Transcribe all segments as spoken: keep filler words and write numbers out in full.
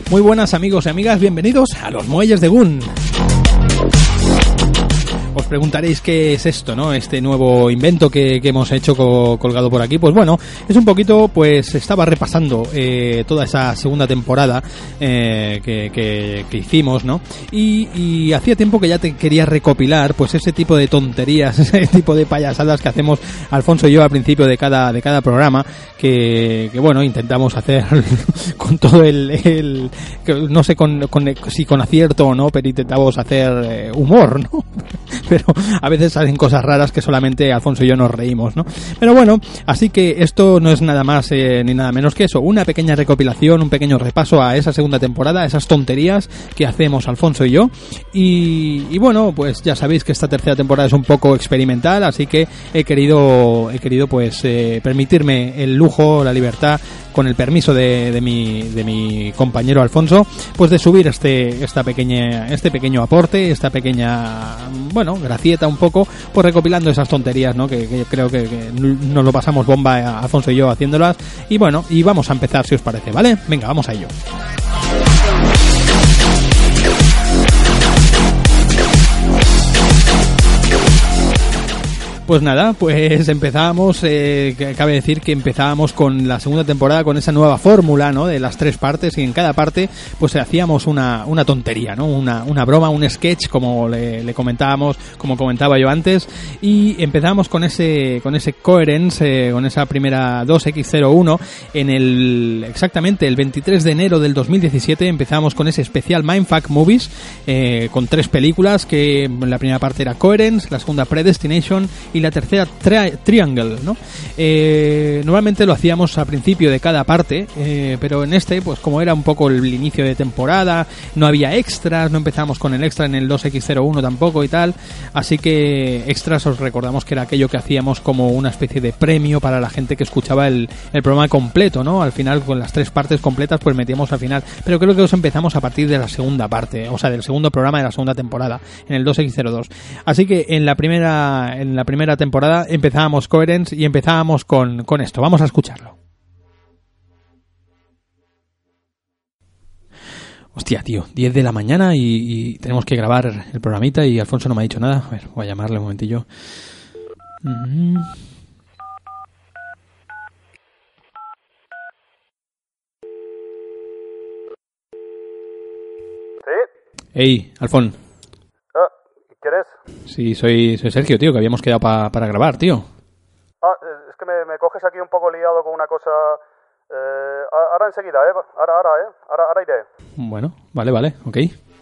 Muy buenas amigos y amigas, bienvenidos a los Muelles de Gun. Os preguntaréis qué es esto, ¿no? Este nuevo invento que, que hemos hecho co- colgado por aquí. Pues bueno, es un poquito, pues estaba repasando eh, toda esa segunda temporada eh, que, que, que hicimos, ¿no? Y, y hacía tiempo que ya te quería recopilar, pues ese tipo de tonterías, ese tipo de payasadas que hacemos Alfonso y yo al principio de cada de cada programa, que, que bueno, intentamos hacer con todo el, el no sé con, con, si con acierto o no, pero intentamos hacer eh, humor, ¿no? Pero a veces salen cosas raras que solamente Alfonso y yo nos reímos, ¿no? Pero bueno, así que esto no es nada más eh, ni nada menos que eso, una pequeña recopilación, un pequeño repaso a esa segunda temporada, a esas tonterías que hacemos Alfonso y yo. Y, y bueno, pues ya sabéis que esta tercera temporada es un poco experimental, así que he querido, he querido pues eh, permitirme el lujo, la libertad, con el permiso de, de mi de mi compañero Alfonso, pues de subir este esta pequeña este pequeño aporte, esta pequeña, bueno, gracieta un poco, pues recopilando esas tonterías, ¿no? Que, que yo creo que, que nos lo pasamos bomba Alfonso y yo haciéndolas. Y bueno, y vamos a empezar si os parece, ¿vale? Venga, vamos a ello. Pues nada, pues empezábamos, eh, cabe decir que empezábamos con la segunda temporada con esa nueva fórmula, ¿no? De las tres partes, y en cada parte pues hacíamos una, una tontería, ¿no? Una, una broma, un sketch, como le, le comentábamos, como comentaba yo antes, y empezábamos con ese, con ese Coherence, eh, con esa primera dos equis cero uno, en el, exactamente el veintitrés de enero del dos mil diecisiete empezamos con ese especial Mindfuck Movies, eh, con tres películas, que la primera parte era Coherence, la segunda Predestination, y la tercera tri- Triangle, ¿no? Eh, normalmente lo hacíamos a principio de cada parte, eh, pero en este, pues como era un poco el inicio de temporada, no había extras, no empezamos con el extra en el dos equis cero uno tampoco y tal, así que extras os recordamos que era aquello que hacíamos como una especie de premio para la gente que escuchaba el, el programa completo, ¿no? Al final, con las tres partes completas, pues metíamos al final, pero creo que os empezamos a partir de la segunda parte, o sea, del segundo programa de la segunda temporada, en el dos equis cero dos. Así que en la primera, en la primera temporada empezábamos Coherence y empezábamos con, con esto. Vamos a escucharlo. Hostia, tío, diez de la mañana y, y tenemos que grabar el programita y Alfonso no me ha dicho nada. A ver, voy a llamarle un momentillo. Mm-hmm. ¿Sí? Ey, Alfon. Ah, ¿quién es? Sí, soy, soy Sergio, tío, que habíamos quedado pa, para grabar, tío. Ah, es que me, me coges aquí un poco liado con una cosa. Eh, ahora enseguida, ¿eh? Ahora, ahora, ¿eh? Ahora, ahora iré. Bueno, vale, vale, ok.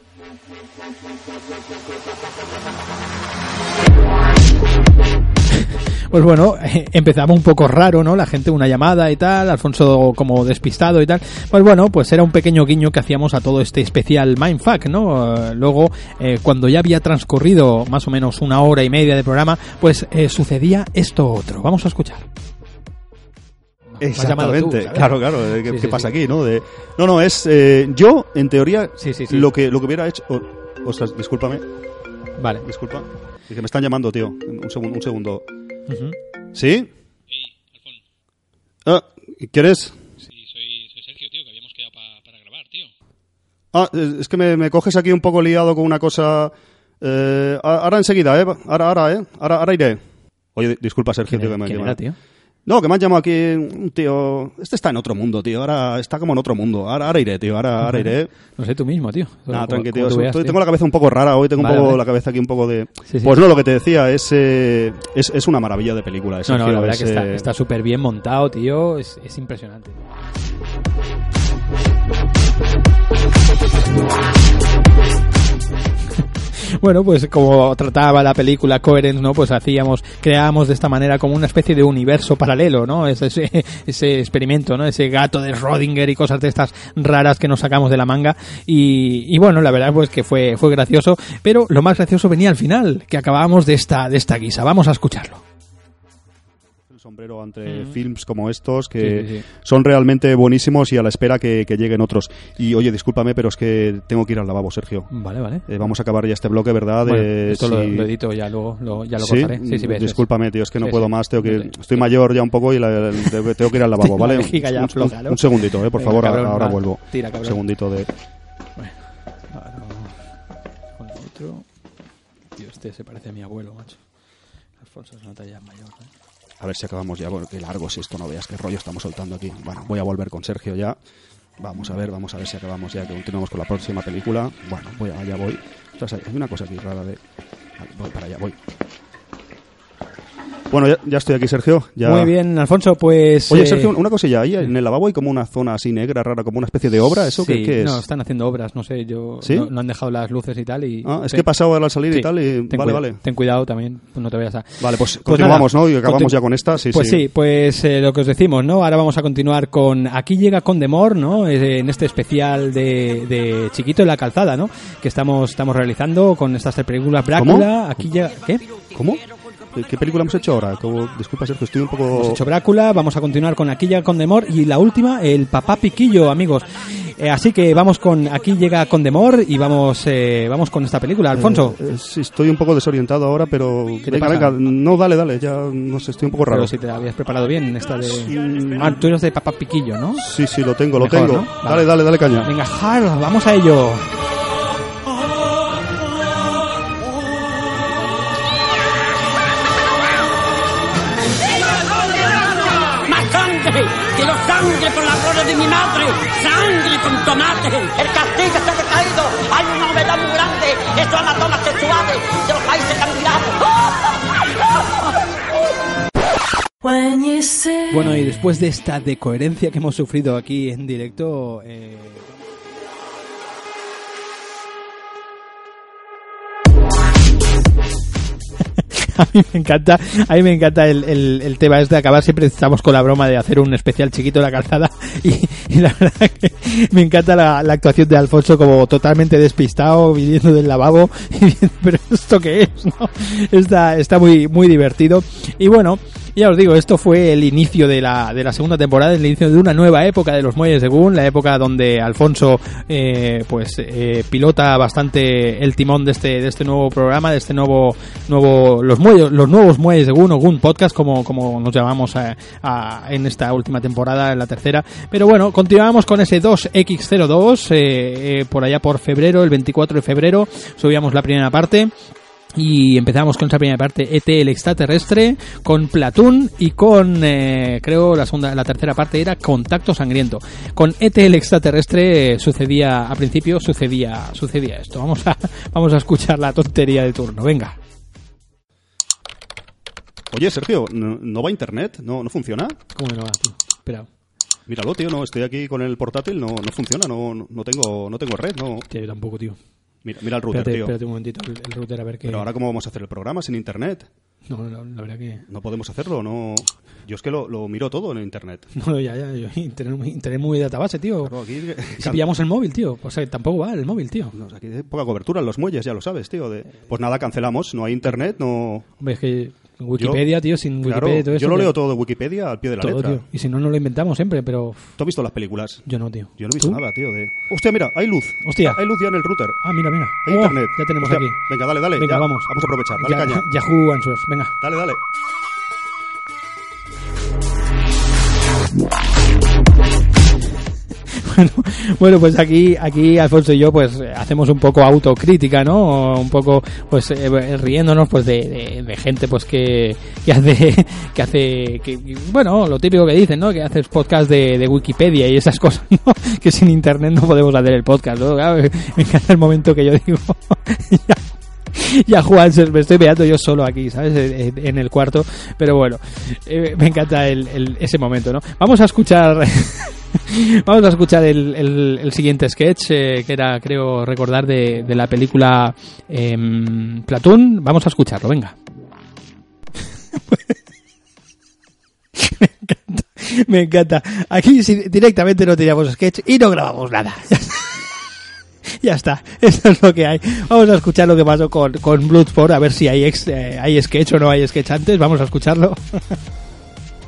Pues bueno, eh, empezamos un poco raro, ¿no? La gente, una llamada y tal, Alfonso como despistado y tal. Pues bueno, pues era un pequeño guiño que hacíamos a todo este especial Mindfuck, ¿no? Eh, luego, eh, cuando ya había transcurrido más o menos una hora y media de programa, pues eh, sucedía esto otro. Vamos a escuchar. Exactamente, tú, claro, claro, ¿qué, sí, qué sí, pasa sí. aquí, no? De, no, no, es, eh, yo, en teoría, sí, sí, sí. lo que lo que hubiera hecho... Oh, ostras, discúlpame. Vale. Disculpa. Que me están llamando, tío. Un segundo. Un segundo. Uh-huh. ¿Sí? Hey, Alfon. Ah, ¿quieres? Sí, soy, soy Sergio, tío, que habíamos quedado pa, para grabar, tío. Ah, es que me, me coges aquí un poco liado con una cosa... Eh, ahora enseguida, ¿eh? Ahora, ahora, ¿eh? Ahora, ahora iré. Oye, disculpa, Sergio, tío, que me ¿Quién era, tío? No, que me han llamado aquí un tío... Este está en otro mundo, tío. Ahora está como en otro mundo. Ahora, ahora iré, tío. Ahora, ahora iré. No sé, tú mismo, tío. Nada, tranqui, tío. Veas, Estoy, tío. tengo la cabeza un poco rara hoy. Tengo Vale, un poco vale. la cabeza aquí un poco de... Sí, sí. Pues no, lo que te decía es... Eh, es, es una maravilla de película. No, no, la verdad es, que está eh, está súper bien montado, tío. Es, es impresionante. Bueno, pues como trataba la película Coherence, ¿no? Pues hacíamos, creábamos de esta manera como una especie de universo paralelo, ¿no? Ese, ese, ese experimento, ¿no? Ese gato de Schrödinger y cosas de estas raras que nos sacamos de la manga. Y, y bueno, la verdad pues que fue, fue gracioso, pero lo más gracioso venía al final, que acabábamos de esta, de esta guisa. Vamos a escucharlo. sombrero ante Mm. films como estos que Sí, sí, sí. son realmente buenísimos y a la espera que, que lleguen otros. Y oye, discúlpame, pero es que tengo que ir al lavabo, Sergio. Vale, vale. Eh, vamos a acabar ya este bloque, ¿verdad? Bueno, De esto lo, si- lo edito, ya lo, lo, ya lo ¿Sí? cortaré. Sí, sí, ves, Discúlpame, tío, es que no Sí, puedo sí. más. Tengo que, Sí, sí. estoy mayor ya un poco y la- la- tengo, tengo que ir al lavabo, Tengo ¿vale? la vejiga ya un, floja, un- ¿no? un segundito, eh, por Venga, favor, cabrón, ahora va. vuelvo. Tira, Un cabrón. segundito de... Bueno, ahora vamos con el otro. Tío, este se parece a mi abuelo, macho. Alfonso es una talla mayor, ¿eh? A ver si acabamos ya. Bueno, qué largo es esto, no veas qué rollo estamos soltando aquí. Bueno, voy a volver con Sergio ya. Vamos a ver, vamos a ver si acabamos ya, que continuamos con la próxima película. Bueno, voy a, allá voy. Ostras, hay una cosa aquí rara de... Vale, voy para allá, voy. Bueno, ya, ya estoy aquí, Sergio. Ya... Muy bien, Alfonso, pues... Oye, eh, Sergio, una cosilla. Ahí en el lavabo hay como una zona así negra, rara, como una especie de obra. ¿Eso sí, qué, qué es? No, están haciendo obras, no sé, yo... ¿Sí? No, no han dejado las luces y tal y... Ah, es ten- que he pasado al salir sí, y tal y... ten Vale, cuida- vale. Ten cuidado también, pues no te vayas a... Vale, pues, Pues continuamos, nada, ¿no? Y acabamos continu- ya con esta. Sí, pues sí, pues eh, lo que os decimos, ¿no? Ahora vamos a continuar con Aquí llega Condemor, ¿no? Eh, en este especial de, de Chiquito en la calzada, ¿no? Que estamos estamos realizando con estas tres películas. Drácula, ¿Cómo? Aquí llega... ¿Qué? ¿Cómo? ¿Qué, qué película hemos hecho ahora? Como, disculpa, Sergio, estoy un poco... Hemos hecho Drácula, vamos a continuar con Aquí llega Condemor y la última, el Papá Piquillo, amigos. Eh, así que vamos con Aquí llega Condemor y vamos eh, vamos con esta película, Alfonso. Eh, eh, sí, estoy un poco desorientado ahora, pero... ¿Qué te venga, pasa? venga, no, dale, dale, ya no sé, estoy un poco raro. Pero si te habías preparado bien esta de... Ah, tú eres de Papá Piquillo, ¿no? Sí, sí, lo tengo, lo Mejor, tengo. ¿no? Dale, Vale. dale, dale caña. Venga, Harl, vamos a ello. ¡Más sangre! ¡Quiero sangre por la gloria de mi madre! ¡Sangre con tomate! El castigo está decaído. Hay una novedad muy grande. Estos anatomas sexuales de los países candidatos. Bueno, y después de esta decoherencia que hemos sufrido aquí en directo... Eh... A mí me encanta, a mí me encanta el, el, el tema este de acabar. Siempre estamos con la broma de hacer un especial Chiquito en la calzada y, y la verdad que me encanta la, la actuación de Alfonso como totalmente despistado, viniendo del lavabo y viendo, pero ¿esto qué es? ¿No? Está, está muy, muy divertido. Y bueno, ya os digo, esto fue el inicio de la, de la segunda temporada, el inicio de una nueva época de los Muelles de Gun, la época donde Alfonso eh, pues eh, pilota bastante el timón de este, de este nuevo programa, de este nuevo, nuevo los muelles, los nuevos Muelles de Gun o Gun Podcast, como, como nos llamamos a, a, en esta última temporada, en la tercera. Pero bueno, continuamos con ese dos equis cero dos, eh, eh, por allá por febrero, el veinticuatro de febrero, subíamos la primera parte. Y empezamos con esa primera parte, E T el extraterrestre, con Platoon y con, eh, creo, la segunda, la tercera parte era Contacto Sangriento. Con E T el extraterrestre eh, sucedía, a principio sucedía, sucedía esto. Vamos a, vamos a escuchar la tontería de turno, venga. Oye, Sergio, ¿no, no va internet? ¿No, no funciona? ¿Cómo no va, tío? Espera. Míralo, tío, no, estoy aquí con el portátil, no, no funciona, no, no, no tengo, no tengo red, no. Tío, yo tampoco, tío. Mira, mira el router, Espérate, tío. espérate un momentito, el, el router, a ver qué... Pero ahora, ¿cómo vamos a hacer el programa sin internet? No, no, la verdad que... No podemos hacerlo, no. Yo es que lo, lo miro todo en internet. No, ya, ya, yo, internet, muy- internet muy database, tío. Claro, aquí, Y si pillamos el móvil, tío, o sea, tampoco va el móvil, tío. no, aquí hay poca cobertura en los muelles, ya lo sabes, tío. De, pues nada, cancelamos, no hay internet, no. Hombre, es que Wikipedia, tío, sin Wikipedia Claro, y todo eso... yo lo que- leo todo de Wikipedia al pie de la todo, letra. tío. Y si no, no lo inventamos siempre, pero ¿Tú has visto las películas? yo no, tío. Yo no he visto ¿Tú? nada, tío. De... Hostia, mira, hay luz. Hostia. Hay luz ya en el router. Ah, mira, mira. Hay Oh, internet. Ya tenemos Hostia, aquí. Venga, dale, dale. Venga, ya. vamos. Vamos a aprovechar, dale Ya- caña. Yahoo Answers, venga. Dale, dale. Bueno, bueno, pues aquí, aquí Alfonso y yo, pues eh, hacemos un poco autocrítica, ¿no? Un poco, pues eh, riéndonos, pues de, de, de gente, pues que, que hace, que hace, que, bueno, lo típico que dicen, ¿no? Que haces podcast de, de Wikipedia y esas cosas, ¿no? Que sin internet no podemos hacer el podcast, ¿no? Claro, me encanta el momento que yo digo, ya. Ya Juan, me estoy pegando yo solo aquí, ¿sabes? En el cuarto, pero bueno, eh, me encanta el, el, ese momento, ¿no? Vamos a escuchar vamos a escuchar el, el, el siguiente sketch, eh, que era, creo recordar, de, de la película eh, Platoon. Vamos a escucharlo, venga. Me encanta, me encanta. Aquí sí, directamente no teníamos sketch y no grabamos nada. Ya está, eso es lo que hay. Vamos a escuchar lo que pasó con, con Bloodsport, a ver si hay, ex, eh, hay sketch o no hay sketch antes. Vamos a escucharlo.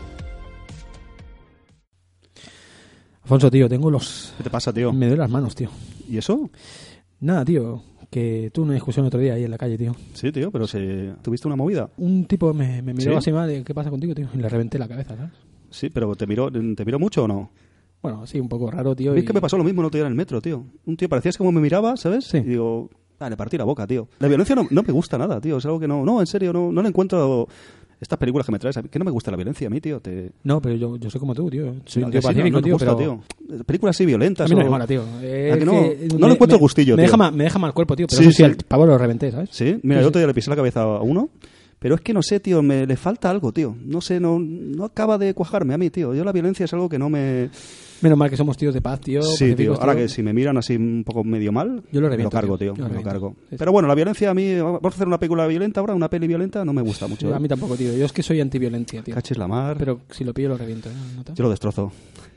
Alfonso, tío, tengo los... ¿Qué te pasa, tío? Me duelen las manos, tío. ¿Y eso? Nada, tío, que tuve una discusión otro día ahí en la calle, tío. Sí, tío, pero se... ¿tuviste una movida? Un tipo me, me miró ¿Sí? así mal, ¿qué pasa contigo, tío? Y le reventé la cabeza, ¿sabes? Sí, pero ¿te miró, ¿te miró mucho o no? Bueno, sí, un poco raro, tío. Es y... que me pasó lo mismo el otro día en el metro, tío. Un tío parecía como me miraba, ¿sabes? Sí. Y digo, ah, le partí la boca, tío. La violencia no, no me gusta nada, tío. Es algo que no... No, en serio, no, no le encuentro... Estas películas que me traes, que no me gusta la violencia a mí, tío. Te... No, pero yo, yo soy como tú, tío. Soy un que tío sí, pacífico, no, no tío, gusta, pero... tío. Películas así violentas. A mí no o... me mola, tío. ¿A que Es no? que No me- le encuentro me- gustillo, me tío. deja, mal, me deja mal cuerpo, tío, pero Sí, eso sí, sí. al pavo lo reventé, ¿sabes? Sí, mira, Sí, yo sí. te le pisé la cabeza a uno, pero es que no sé, tío, me le falta algo, tío. No sé, no, no acaba de cuajarme a mí, tío. Yo la violencia es algo que no me... Menos mal que somos tíos de paz, tío. Sí, tío. pacíficos, Ahora tío. que si me miran así un poco medio mal, Yo lo me reviento, lo cargo, tío. tío. Yo lo Me lo reviento. cargo. Sí, sí. Pero bueno, la violencia a mí... Vamos a hacer una película violenta ahora, una peli violenta, no me gusta mucho. Sí, ¿eh? a mí tampoco, tío. Yo es que soy antiviolencia, tío. Caches la mar. Pero si lo pillo lo reviento, ¿eh? ¿Nota? Yo lo destrozo.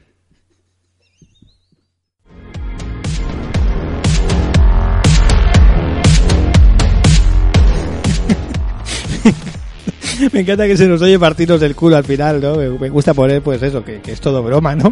Me encanta que se nos oye partirnos del culo al final, ¿no? Me, me gusta poner, pues eso, que, que es todo broma, ¿no?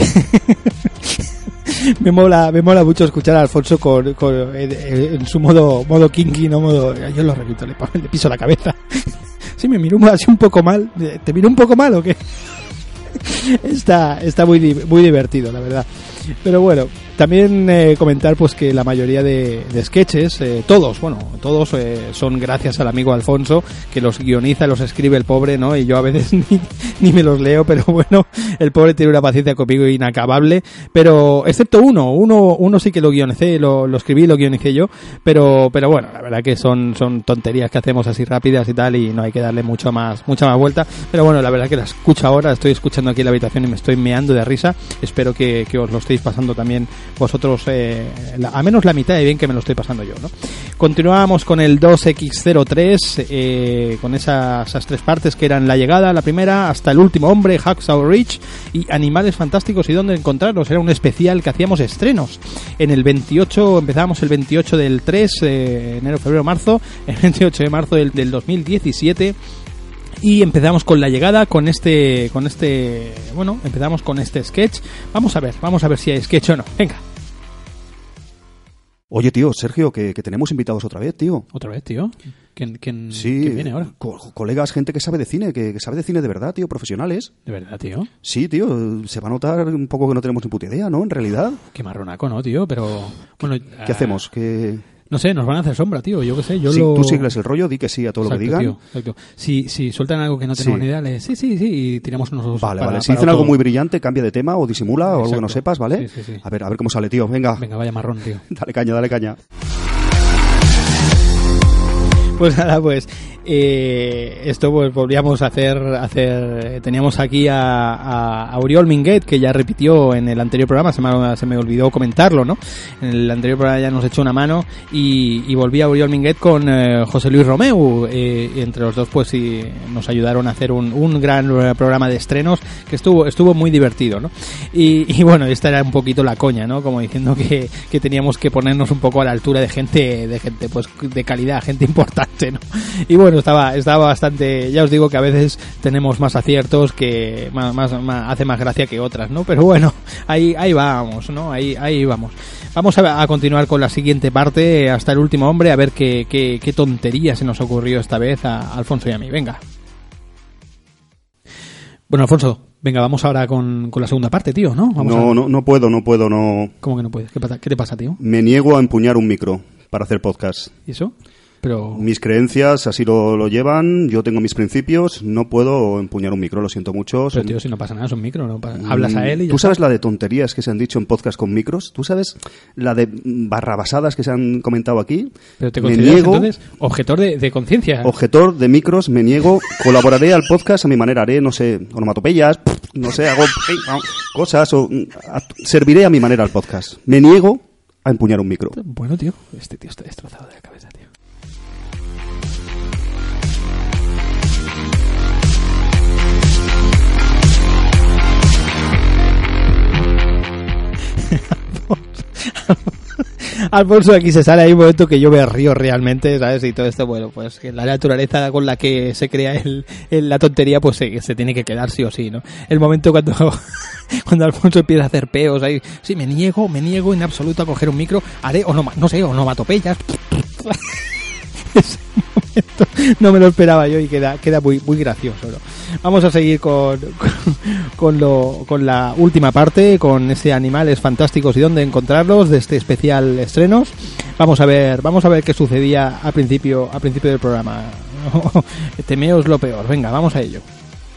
me mola me mola mucho escuchar a Alfonso con, con en, en su modo modo kinky, no modo... Yo lo repito, le, le piso la cabeza. Sí, me miró así un poco mal. ¿Te miró un poco mal o qué? Está, está muy, di- muy divertido, la verdad. Pero bueno, también eh, comentar pues que la mayoría de, de sketches, eh, todos, bueno, todos eh, son gracias al amigo Alfonso, que los guioniza, los escribe el pobre, ¿no? Y yo a veces ni, ni me los leo, pero bueno, el pobre tiene una paciencia conmigo inacabable, pero excepto uno, uno, uno sí que lo guionicé, lo, lo escribí, lo guionicé yo, pero, pero bueno, la verdad que son, son tonterías que hacemos así rápidas y tal, y no hay que darle mucho más, mucha más vuelta, pero bueno, la verdad que la escucho ahora, estoy escuchando aquí en la habitación y me estoy meando de risa, espero que, que os lo estéis pasando también vosotros, eh, la, a menos la mitad de bien que me lo estoy pasando yo, ¿no? Continuamos con el dos equis cero tres, eh, con esas, esas tres partes que eran la llegada, la primera, hasta el último hombre, Hacksaw Ridge y Animales Fantásticos y dónde encontrarlos. Era un especial que hacíamos estrenos en el veintiocho, empezábamos el veintiocho del tres, eh, enero, febrero, marzo, el veintiocho de marzo del, del dos mil diecisiete. Y empezamos con la llegada, con este, con este, bueno, empezamos con este sketch. Vamos a ver, vamos a ver si hay sketch o no. Venga. Oye, tío, Sergio, que, que tenemos invitados otra vez, tío. Otra vez, tío. ¿Quién, quién, Sí, ¿quién viene ahora? co- colegas, gente que sabe de cine, que, que sabe de cine de verdad, tío, profesionales. ¿De verdad, tío? Sí, tío, se va a notar un poco que no tenemos ni puta idea, ¿no? En realidad. Qué marronaco, ¿no, tío? Pero, bueno... ¿Qué hacemos? ¿Qué... No sé, nos van a hacer sombra, tío. Yo qué sé, yo Sí, lo... tú sigues el rollo, di que sí a todo Exacto, lo que digan. tío, exacto. Si, si sueltan algo que no tenemos Sí. ni idea, le... sí, sí, sí, y tiramos unos... Vale, para- vale. Si para dicen otro- algo muy brillante, cambia de tema o disimula o algo que no Exacto. sepas, ¿vale? Sí, sí, sí. A ver, a ver cómo sale, tío. Venga, Venga, vaya marrón, tío. dale caña, dale caña. Pues nada, pues eh, esto pues volvíamos a hacer, hacer teníamos aquí a, a, a Oriol Minguet, que ya repitió en el anterior programa, se me, se me olvidó comentarlo, ¿no? En el anterior programa ya nos echó una mano y, y volví a Oriol Minguet con eh, José Luis Romeu, eh, y entre los dos pues sí, nos ayudaron a hacer un, un gran eh, programa de estrenos que estuvo estuvo muy divertido, ¿no? Y, y bueno, esta era un poquito la coña, ¿no? Como diciendo que, que teníamos que ponernos un poco a la altura de gente, de gente pues de calidad, gente importante, ¿no? Y bueno, estaba estaba bastante, ya os digo que a veces tenemos más aciertos que más, más, más hace más gracia que otras, ¿no? Pero bueno, ahí ahí vamos, ¿no? Ahí ahí vamos. Vamos a, a continuar con la siguiente parte hasta el último hombre, a ver qué qué, qué tontería se nos ocurrió esta vez a Alfonso y a mí. Venga. Bueno, Alfonso, venga, vamos ahora con, con la segunda parte, tío, ¿no? Vamos No, a... no, no puedo, no puedo, no. ¿Cómo que no puedes? ¿Qué, pasa? ¿Qué te pasa, tío? Me niego a empuñar un micro para hacer podcast. ¿Y eso? Pero... Mis creencias así lo, lo llevan, yo tengo mis principios, no puedo empuñar un micro, lo siento mucho. Pero, son- tío, si no pasa nada, es un micro, ¿no? Pa- Hablas a él y ya ¿Tú sabes está. la de tonterías que se han dicho en podcast con micros? ¿Tú sabes la de barrabasadas que se han comentado aquí? Pero te Me consideras niego, entonces objetor de, de conciencia. objetor de micros, me niego, colaboraré al podcast a mi manera, haré, no sé, onomatopeyas, no sé, hago cosas, o a- serviré a mi manera al podcast. Me niego a empuñar un micro. Bueno, tío, este tío está destrozado de la cabeza, tío. Alfonso aquí se sale, hay un momento que yo me río realmente, ¿sabes? Y todo esto, bueno, pues que la naturaleza con la que se crea el, el, la tontería, pues se, se tiene que quedar sí o sí, ¿no? El momento cuando, cuando Alfonso empieza a hacer peos ahí, sí, me niego, me niego en absoluto a coger un micro, haré, o no, no sé, onomatopeyas. Ese momento no me lo esperaba yo y queda, queda muy, muy gracioso, ¿no? Vamos a seguir con, con, con, lo, con la última parte, con ese Animales Fantásticos y dónde encontrarlos de este especial estrenos. Vamos a ver, vamos a ver qué sucedía al principio, al principio del programa. Temeos lo peor. Venga, vamos a ello.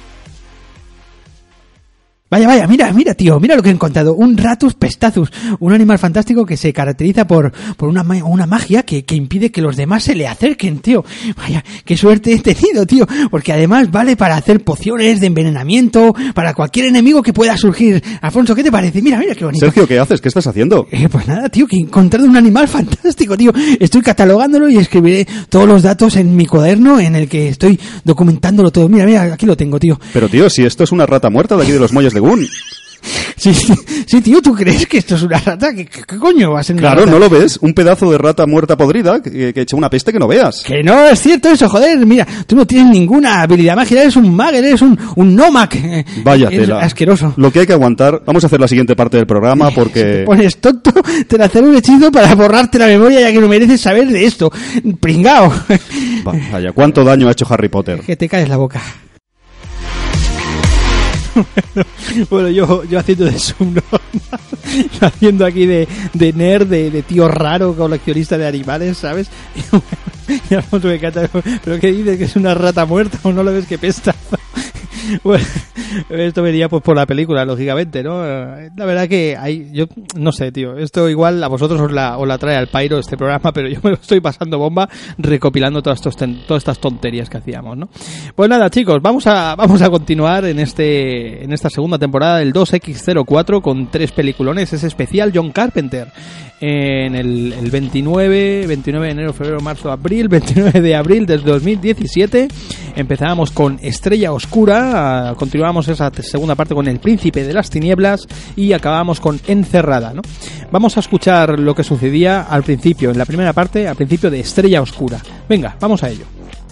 Vaya, vaya, mira, mira, tío, mira lo que he encontrado. Un Ratus pestazus, un animal fantástico que se caracteriza por, por una, una magia que, que impide que los demás se le acerquen, tío. Vaya, qué suerte he tenido, tío, porque además vale para hacer pociones de envenenamiento, para cualquier enemigo que pueda surgir. Alfonso, ¿qué te parece? Mira, mira qué bonito. Sergio, ¿qué haces? ¿Qué estás haciendo? Eh, pues nada, tío, que he encontrado un animal fantástico, tío. Estoy catalogándolo y escribiré todos los datos en mi cuaderno en el que estoy documentándolo todo. Mira, mira, aquí lo tengo, tío. Pero, tío, si esto es una rata muerta de aquí de los muelles de Gun. Sí, sí, sí, tío, ¿tú crees que esto es una rata? ¿Qué, qué, qué coño va a ser una Claro, rata? ¿no lo ves? Un pedazo de rata muerta podrida que, que echa una peste que no veas. Que no es cierto eso, joder. Mira, tú no tienes ninguna habilidad mágica, eres un mag, eres un, un nómac. Vaya Es tela. asqueroso. Lo que hay que aguantar. Vamos a hacer la siguiente parte del programa porque... Si te pones tonto, te hacer un hechizo para borrarte la memoria ya que no mereces saber de esto. Pringao. Vaya, ¿cuánto daño ha hecho Harry Potter? Que te caes la boca. Bueno, yo, yo haciendo de subnormal, yo haciendo aquí de, de nerd, de, de tío raro, coleccionista de animales, ¿sabes? Y Alfonso me encanta, pero ¿qué dices? ¿Que es una rata muerta o no lo ves que pesta? Bueno, esto venía pues por la película, lógicamente, ¿no? La verdad que hay, yo no sé, tío, esto igual a vosotros os la, os la trae al pairo este programa, pero yo me lo estoy pasando bomba recopilando todas, estos ten, todas estas tonterías que hacíamos, ¿no? Pues nada, chicos, vamos a, vamos a continuar en este, en esta segunda temporada del dos equis cero cuatro con tres peliculones, es especial John Carpenter. En el, el veintinueve, veintinueve de enero, febrero, marzo, abril, veintinueve de abril del dos mil diecisiete. Empezábamos con Estrella Oscura, continuamos esa segunda parte con El Príncipe de las Tinieblas y acabamos con Encerrada, ¿no? Vamos a escuchar lo que sucedía al principio, en la primera parte, al principio de Estrella Oscura. Venga, vamos a ello.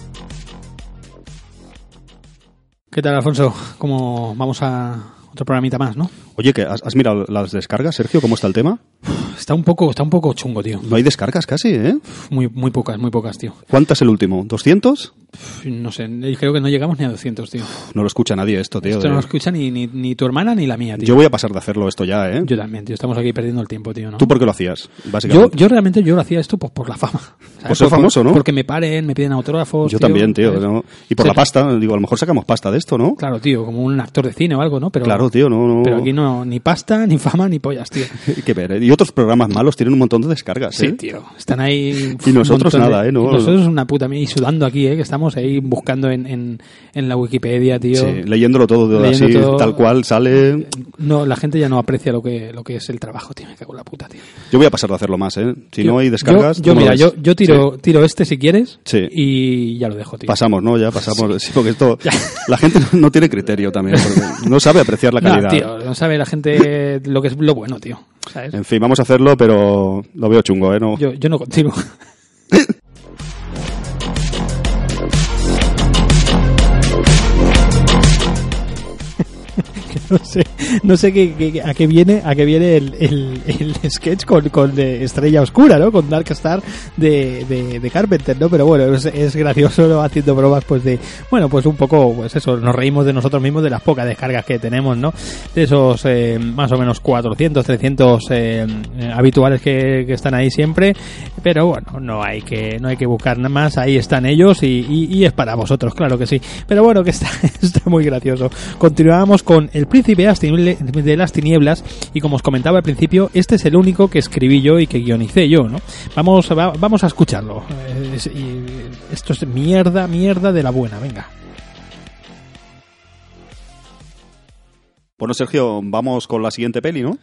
¿Qué tal, Alfonso? ¿Cómo vamos a otro programita más, no? Oye, ¿que has, has mirado las descargas, Sergio? ¿Cómo está el tema? Está un poco, está un poco chungo, tío. No hay descargas casi, ¿eh? Muy, muy pocas, muy pocas, tío. ¿Cuántas el último? ¿doscientos? No sé, creo que no llegamos ni a doscientos, tío. No lo escucha nadie esto, tío. Esto no lo escucha ni, ni, ni tu hermana ni la mía, tío. Yo voy a pasar de hacerlo esto ya, ¿eh? Yo también, tío. Estamos aquí perdiendo el tiempo, tío, ¿no? ¿Tú por qué lo hacías? Yo, Básicamente. yo realmente yo lo hacía esto pues, por la fama. ¿Sabes? Por ser Por- famoso, ¿no? Porque me paren, me piden autógrafos. Yo tío, también, tío. ¿sabes? ¿no? Y por Sí. la pasta, digo, a lo mejor sacamos pasta de esto, ¿no? Claro, tío, como un actor de cine o algo, ¿no? Pero, Claro, tío, no, no. Pero aquí no, ni pasta, ni fama, ni pollas, tío. Hay que ver, ¿eh? Y otros programas malos tienen un montón de descargas, Sí, ¿eh? tío. Están ahí... Y nosotros un montón nada, de- ¿eh? No- y nosotros una puta... Y sudando aquí, ¿eh? Que estamos ahí buscando en, en, en la Wikipedia, tío. Sí, leyéndolo todo de Leyendo así, todo. tal cual sale. No, la gente ya no aprecia lo que, lo que es el trabajo, tío. Me cago en la puta, tío. Yo voy a pasar de hacerlo más, ¿eh? Si Yo- no hay descargas. Yo, yo ¿cómo lo mira, ves? yo, yo tiro, Sí. tiro este si quieres. Sí. Y ya lo dejo, tío. Pasamos, ¿no? Ya pasamos. Sí, porque esto. La gente no- no tiene criterio también. Porque no sabe apreciar la No, calidad. tío, no sabe la gente lo que es lo bueno, tío. ¿Sabes? En fin, vamos a hacerlo, pero lo veo chungo, ¿eh? No. Yo, yo no continúo. No sé, no sé qué, qué- a qué viene, a qué viene el, el, el sketch con, con de Estrella Oscura, ¿no? Con Dark Star de, de, de Carpenter, ¿no? Pero bueno, es, es gracioso, ¿no? Haciendo bromas, pues de, bueno, pues un poco, pues eso, nos reímos de nosotros mismos de las pocas descargas que tenemos, ¿no? De esos eh, más o menos cuatrocientos, trescientos eh, eh, habituales que, que están ahí siempre, pero bueno, no hay que, no hay que buscar nada más, ahí están ellos y, y, y es para vosotros, claro que sí. Pero bueno, que está, está muy gracioso. Continuamos con El Príncipe de las Tinieblas- de las Tinieblas y como os comentaba al principio, este es el único que escribí yo y que guionicé yo, ¿no? Vamos, va- vamos a escucharlo. Eh, es- y esto es mierda, mierda de la buena, venga. Bueno, Sergio, vamos con la siguiente peli, ¿no?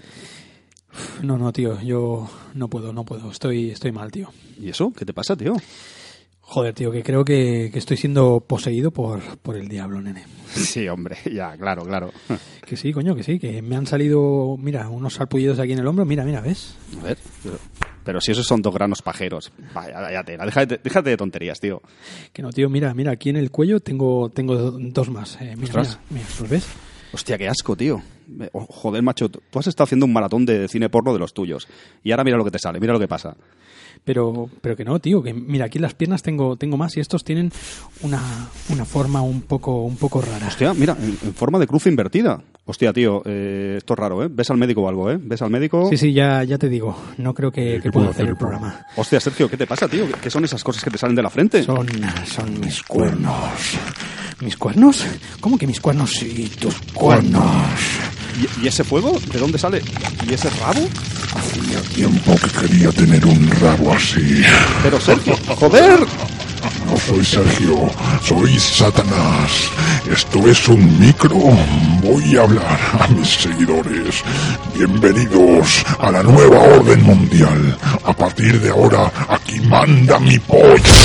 No, no, tío, yo no puedo, no puedo, estoy, estoy mal, tío. ¿Y eso? ¿Qué te pasa, tío? Joder, tío, que creo que, que estoy siendo poseído por, por el diablo, nene. Sí, hombre, ya, claro, claro. Que sí, coño, que sí, que me han salido, mira, unos sarpullidos aquí en el hombro, mira, mira, ¿ves? A ver, pero, pero si esos son dos granos pajeros. Vaya, ya te, déjate, déjate de tonterías, tío. Que no, tío, mira, mira, aquí en el cuello tengo, tengo dos más. Eh, mira, mira, mira, ¿los ves? Hostia, qué asco, tío. Oh, joder, macho, tú has estado haciendo un maratón de cine porno de los tuyos. Y ahora mira lo que te sale, mira lo que pasa. Pero, pero que no, tío, que mira, aquí en las piernas tengo, tengo más y estos tienen una, una forma un poco, un poco rara. Hostia, mira, en, en forma de cruz invertida. Hostia, tío, eh, esto es raro, ¿eh? ¿Ves al médico o algo, eh? ¿Ves al médico? Sí, sí, ya, ya te digo. No creo que, que pueda hacer el programa. Hostia, Sergio, ¿qué te pasa, tío? ¿Qué son esas cosas que te salen de la frente? Son, son mis cuernos. ¿Mis cuernos? ¿Cómo que mis cuernos y tus cuernos? ¿Y, ¿Y ese fuego? ¿De dónde sale? ¿Y ese rabo? Hacía tiempo que quería tener un rabo así. Pero Sergio, ¡joder! No soy Sergio, soy Satanás. Esto es un micro. Voy a hablar a mis seguidores. Bienvenidos a la nueva orden mundial. A partir de ahora, aquí manda mi polla.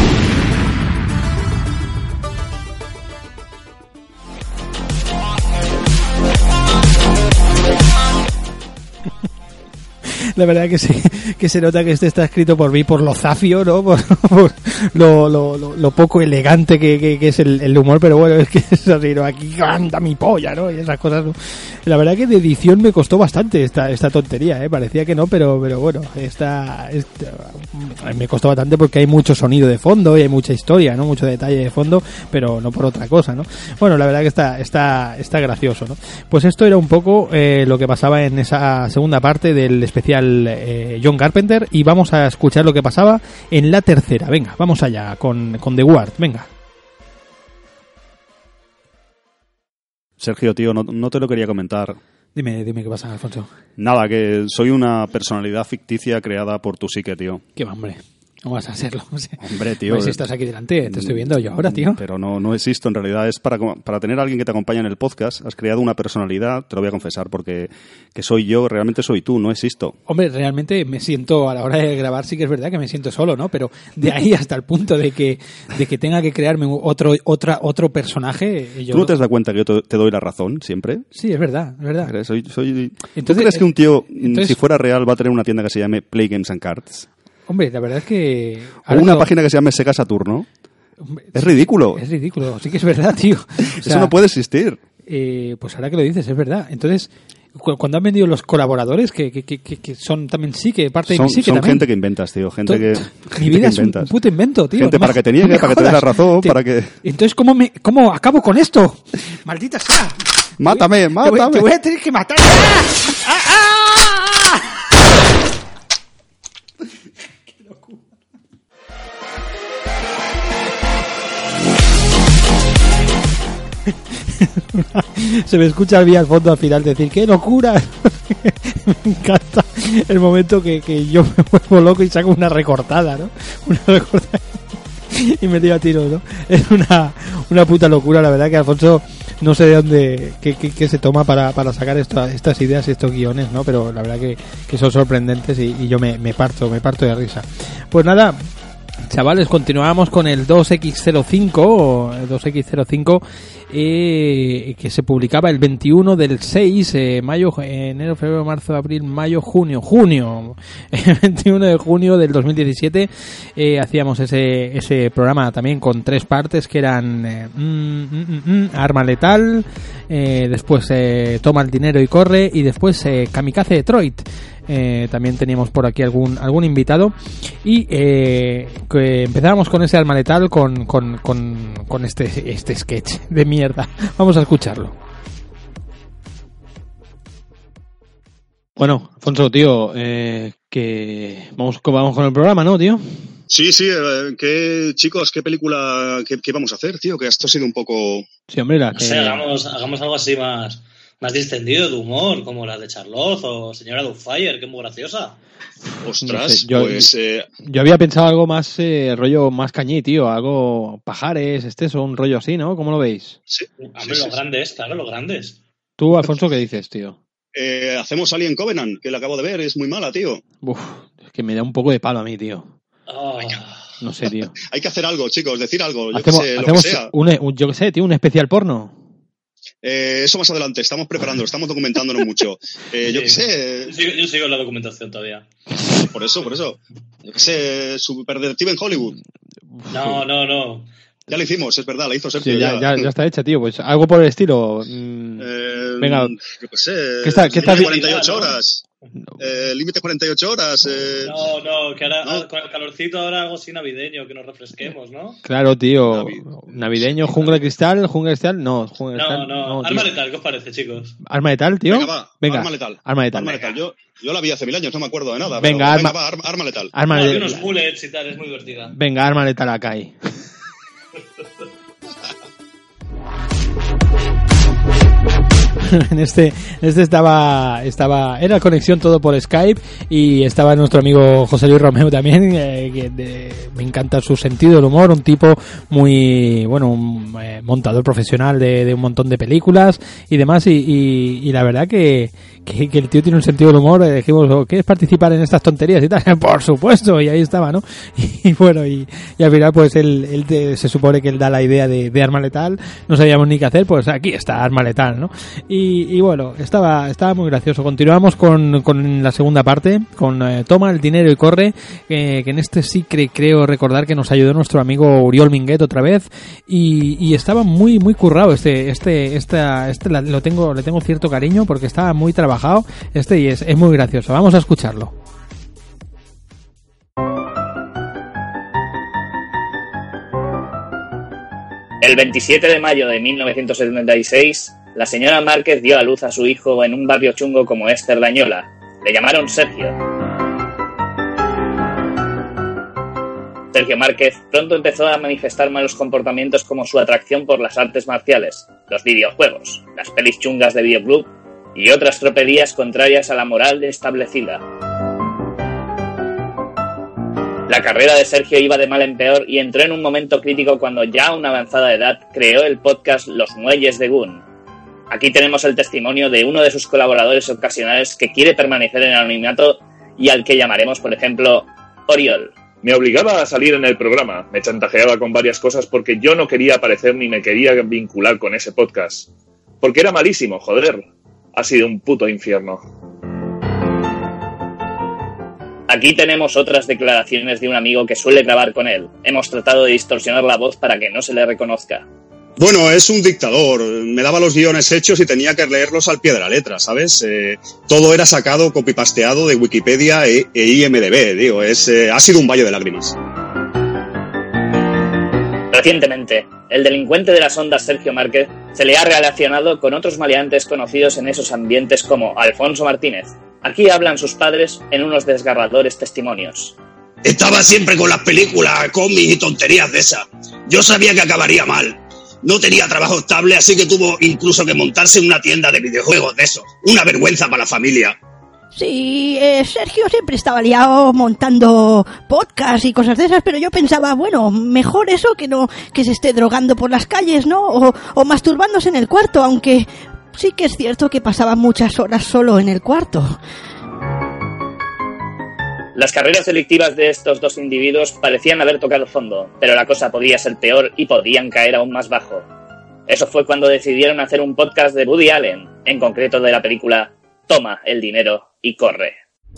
La verdad que sí, que se nota que este está escrito por mí, por lo zafio, ¿no? Por, por lo, lo, lo, lo poco elegante que, que, que es el, el humor, pero bueno, es que es así, ¿no? Aquí anda mi polla, ¿no? Y esas cosas, ¿no? La verdad que de edición me costó bastante esta esta tontería, ¿eh? Parecía que no, pero pero bueno, esta, esta me costó bastante porque hay mucho sonido de fondo y hay mucha historia, ¿no? Mucho detalle de fondo, pero no por otra cosa, ¿no? Bueno, la verdad que está está está gracioso, ¿no? Pues esto era un poco eh, lo que pasaba en esa segunda parte del especial eh, John Carpenter, y vamos a escuchar lo que pasaba en la tercera. Venga, vamos allá con, con The Ward, venga. Sergio, tío, no, no te lo quería comentar. Dime, dime qué pasa, Alfonso. Nada, que soy una personalidad ficticia creada por tu psique, tío. Qué va, hombre. No vas a hacerlo. Hombre, tío. Pues si estás aquí delante, te estoy viendo yo ahora, tío. Pero no, no existo, en realidad es para, para tener a alguien que te acompañe en el podcast. Has creado una personalidad, te lo voy a confesar, porque que soy yo, realmente soy tú, no existo. Hombre, realmente me siento, a la hora de grabar sí que es verdad que me siento solo, ¿no? Pero de ahí hasta el punto de que de que tenga que crearme otro otra otro personaje... Yo... ¿Tú no te has dado cuenta que yo te, te doy la razón siempre? Sí, es verdad, es verdad. Soy, soy... Entonces, ¿Tú crees que un tío, entonces... si fuera real, va a tener una tienda que se llame Play Games and Cards? Hombre, la verdad es que... O una lo... página que se llame Sega Saturno. Hombre, es ridículo. Es ridículo, sí que es verdad, tío. O Eso sea, no puede existir. Eh, pues ahora que lo dices, es verdad. Entonces, cu cuando han vendido los colaboradores, que, que, que, que son también sí, que parte son, de mi sí, que son también... gente que inventas, tío. Gente que, Mi gente vida que es un inventas. puto invento, tío. Gente no para me, que te niegue, no me para que jodas. te dé la razón, Te, para que... Entonces, ¿cómo, me, ¿cómo acabo con esto? Maldita sea. Mátame, Te voy, mátame. te voy a tener que matar. ¡Ah! ¡Ah, ah! Se me escucha al al fondo al final decir ¡qué locura! Me encanta el momento que, que yo me vuelvo loco y saco una recortada, ¿no? Una recortada y me tiro a tiro, ¿no? Es una, una puta locura, la verdad, que Alfonso no sé de dónde que, que, que se toma para, para sacar esto, estas ideas y estos guiones, ¿no? Pero la verdad que, que son sorprendentes y, y yo me, me parto, me parto de risa. Pues nada, chavales, continuamos con el dos equis cero cinco, el dos equis cero cinco, eh, que se publicaba el veintiuno del seis, eh, mayo, enero, febrero, marzo, abril, mayo, junio, junio, el veintiuno de junio del dos mil diecisiete, eh, hacíamos ese ese programa también con tres partes que eran eh, mm, mm, mm, Arma Letal, eh, después eh, Toma el dinero y corre, y después eh, Kamikaze Detroit. Eh, también teníamos por aquí algún algún invitado y eh, que empezábamos con ese Arma Letal con, con, con, con este, este sketch de mierda. Vamos a escucharlo. Bueno, Alfonso, tío, eh, que vamos, vamos con el programa, ¿no, tío? Sí, sí, eh, ¿qué, chicos, qué película, qué, qué vamos a hacer, tío? Que esto ha sido un poco... Sí, hombre, la No que... sé, hagamos, hagamos algo así más... más distendido, de humor, como la de Charlotte o Señora Doubtfire, que es muy graciosa. Ostras, No sé, yo, pues... Eh... yo había pensado algo más, eh, rollo más cañí, tío, algo Pajares, este es un rollo así, ¿no? ¿Cómo lo veis? Sí, Hombre, sí, los sí, grandes, sí. claro, los grandes. Tú, Alfonso, ¿qué dices, tío? Eh, hacemos Alien Covenant, que la acabo de ver, es muy mala, tío. Uf, es que me da un poco de palo a mí, tío. Oh, No sé, tío. Hay que hacer algo, chicos, decir algo, yo hacemos, que sé, lo hacemos que sea. Un, un, yo que sé, tío, un especial porno. Eh, eso más adelante, estamos preparando, estamos documentándonos mucho. Eh, Sí. Yo qué sé. Yo sigo, yo sigo en la documentación todavía. Por eso, por eso. Yo qué sé, Super Detective en Hollywood. No, no, no. Ya la hicimos, es verdad, la hizo Sergio. Sí, ya, ya, ya está hecha, tío. Pues algo por el estilo. Mm, Eh, venga. Yo qué sé. ¿Qué está- qué está- cuarenta y ocho ¿no? horas. Eh, límite cuarenta y ocho horas. Eh, No, no, que ahora No. con el calorcito ahora algo así navideño, que nos refresquemos, ¿no? Claro, tío. Navi- Navideño, jungla de cristal, jungla de cristal. No, jungla de No, cristal. no, tío. arma letal, ¿qué os parece, chicos? Arma letal, tío. Venga, va. Venga, Arma letal. Arma letal. Arma letal. Yo, yo la vi hace mil años, no me acuerdo de nada. Venga, pero, arma- venga va, arma, arma letal. Arma No, hay letal. unos bullets y tal, es muy divertida. Venga, arma letal acá ahí. en este, en este estaba, estaba, era conexión todo por Skype y estaba nuestro amigo José Luis Romeo también, eh, que de- me encanta su sentido del humor, un tipo muy, bueno, un eh, montador profesional de, de un montón de películas y demás y, y, y la verdad que, que, que el tío tiene un sentido del humor, eh, dijimos, oh, ¿quieres participar en estas tonterías y tal? Por supuesto, y ahí estaba, ¿no? Y, y bueno, y, y al final pues él, él te- se supone que él da la idea de, de Arma Letal, no sabíamos ni qué hacer, pues aquí está Arma Letal, ¿no? Y, y bueno, estaba, estaba muy gracioso. Continuamos con, con la segunda parte, con eh, Toma el dinero y corre, eh, que en este sí cre- creo recordar que nos ayudó nuestro amigo Uriol Minguet otra vez, y, y estaba muy muy currado este, este, esta, este la- lo tengo, le tengo cierto cariño porque estaba muy trabajado, este y es, es muy gracioso. Vamos a escucharlo. El veintisiete de mayo de mil novecientos setenta y seis, la señora Márquez dio a luz a su hijo en un barrio chungo como es Cerdañola. Le llamaron Sergio. Sergio Márquez pronto empezó a manifestar malos comportamientos como su atracción por las artes marciales, los videojuegos, las pelis chungas de videoclub y otras tropelías contrarias a la moral establecida. La carrera de Sergio iba de mal en peor y entró en un momento crítico cuando ya a una avanzada edad creó el podcast Los Muelles de Gun. Aquí tenemos el testimonio de uno de sus colaboradores ocasionales que quiere permanecer en anonimato y al que llamaremos, por ejemplo, Oriol. Me obligaba a salir en el programa, me chantajeaba con varias cosas porque yo no quería aparecer ni me quería vincular con ese podcast. Porque era malísimo, joder. Ha sido un puto infierno. Aquí tenemos otras declaraciones de un amigo que suele grabar con él. Hemos tratado de distorsionar la voz para que no se le reconozca. Bueno, es un dictador. Me daba los guiones hechos y tenía que leerlos al pie de la letra, ¿sabes? Eh, todo era sacado, copypasteado de Wikipedia e, e I M D B, digo. Es, eh, ha sido un valle de lágrimas. Recientemente, el delincuente de las ondas Sergio Márquez se le ha relacionado con otros maleantes conocidos en esos ambientes como Alfonso Martínez. Aquí hablan sus padres en unos desgarradores testimonios. Estaba siempre con las películas, cómics y tonterías de esas. Yo sabía que acabaría mal. No tenía trabajo estable, así que tuvo incluso que montarse en una tienda de videojuegos de eso. Una vergüenza para la familia. Sí, eh, Sergio siempre estaba liado montando podcasts y cosas de esas, pero yo pensaba, bueno, mejor eso que no que se esté drogando por las calles, ¿no? O, o masturbándose en el cuarto, aunque sí que es cierto que pasaba muchas horas solo en el cuarto. Las carreras delictivas de estos dos individuos parecían haber tocado fondo, pero la cosa podía ser peor y podían caer aún más bajo. Eso fue cuando decidieron hacer un podcast de Woody Allen, en concreto de la película Toma el dinero y corre.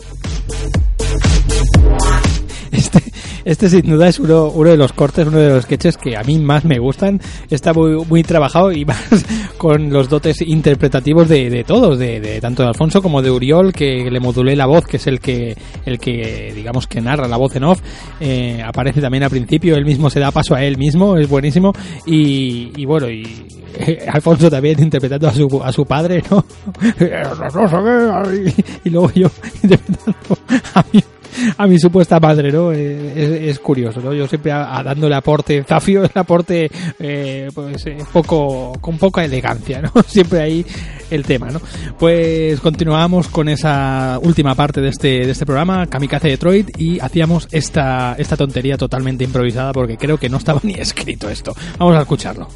Este, este sin duda es uno, uno de los cortes, uno de los sketches que a mí más me gustan. Está muy, muy trabajado y más con los dotes interpretativos de, de todos, de, de tanto de Alfonso como de Uriol, que le modulé la voz, que es el que, el que digamos que narra la voz en off. Eh, aparece también al principio, él mismo se da paso a él mismo, es buenísimo. Y, y bueno, y eh, Alfonso también interpretando a su, a su padre, ¿no? y, y luego yo interpretando a mi a mi supuesta madre, ¿no? Eh, es, es curioso, ¿no? Yo siempre a, a dándole aporte, Zafio el aporte eh, pues eh, poco, con poca elegancia, ¿no? Siempre ahí el tema, ¿no? Pues continuamos con esa última parte de este, de este programa, Kamikaze Detroit, y hacíamos esta, esta tontería totalmente improvisada porque creo que no estaba ni escrito esto. Vamos a escucharlo.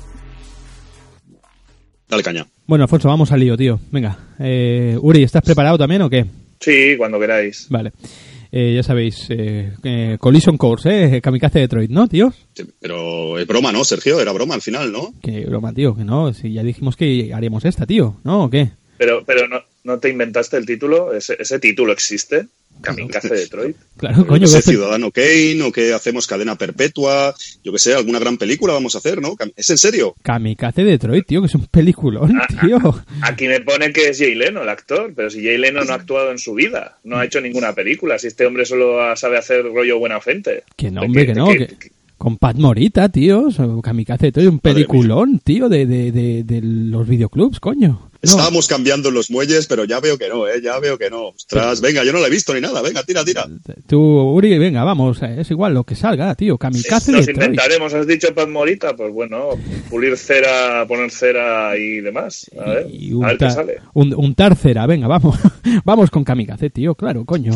Dale caña. Bueno, Alfonso, vamos al lío, tío. Venga, eh, Uri, ¿estás preparado también o qué? Sí, cuando queráis. Vale. Eh, ya sabéis, eh, eh, Collision Course, ¿eh? Kamikaze Detroit, ¿no, tío? Sí, pero es broma, ¿no, Sergio? Era broma al final, ¿no? Que broma, tío, que no. Si ya dijimos que haríamos esta, tío, ¿no? ¿O qué? Pero, pero no, ¿no te inventaste el título? ¿Ese, ese título existe? Kamikaze Detroit. Claro, coño. Yo que sé, Ciudadano Kane, o que hacemos Cadena Perpetua, yo que sé, alguna gran película vamos a hacer, ¿no? ¿Es en serio? Kamikaze Detroit, tío, que es un peliculón, tío. Aquí me pone que es Jay Leno el actor, pero si Jay Leno no ha actuado en su vida, no ha hecho ninguna película, si este hombre solo sabe hacer rollo buena gente. Que no, hombre, que no, que... Con Pat Morita, tío, Kamikaze Detroit, un peliculón, tío, de, de, de, de los videoclubs, coño. No. Estábamos cambiando los muelles, pero ya veo que no, ¿eh? Ya veo que no. Ostras, venga, yo no la he visto ni nada. Venga, tira, tira. Tú, Uri, venga, vamos. Es igual lo que salga, tío. Kamikaze Nos Detroit. inventaremos, has dicho Pat Morita. Pues bueno, pulir cera, poner cera y demás. A ver, y un a ver ta- qué sale. Un, un tercera, venga, vamos. Vamos con Kamikaze, tío, claro, coño.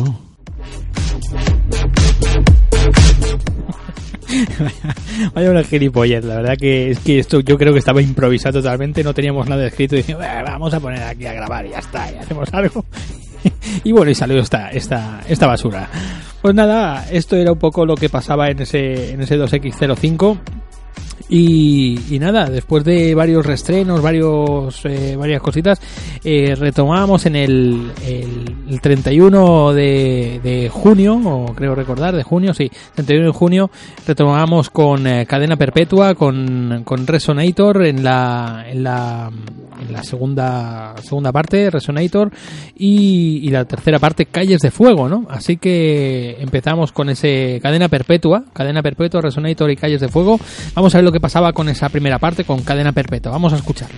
Vaya una gilipollez, la verdad que es que esto yo creo que estaba improvisado totalmente, no teníamos nada escrito y dijimos, vamos a poner aquí a grabar y ya está, y hacemos algo. Y bueno, y salió esta, esta, esta basura. Pues nada, esto era un poco lo que pasaba en ese, en ese dos equis cero cinco. Y, y nada, después de varios reestrenos, varios eh, varias cositas, eh, retomamos en el, el, el treinta y uno de, de junio, o creo recordar, de junio, sí, treinta y uno de junio, retomamos con eh, Cadena Perpetua, con, con Resonator en la, en la, en la segunda, segunda parte, Resonator, y, y la tercera parte, Calles de Fuego, ¿no? Así que empezamos con ese Cadena Perpetua, Cadena Perpetua, Resonator y Calles de Fuego. Vamos a ver lo que pasaba con esa primera parte, con Cadena Perpetua. Vamos a escucharlo.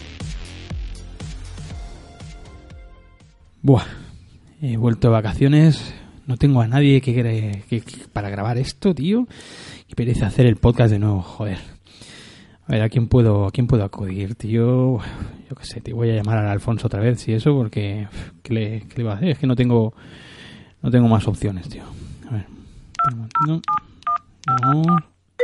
Buah, he vuelto de vacaciones, no tengo a nadie que, que, que, que para grabar esto, tío. Y pereza hacer el podcast de nuevo, joder. A ver, ¿a quién puedo, a quién puedo acudir, tío? Yo qué sé, te voy a llamar al Alfonso otra vez, si eso, porque ¿qué le, qué le va a hacer? Es que no tengo, no tengo más opciones, tío. A ver, no, no.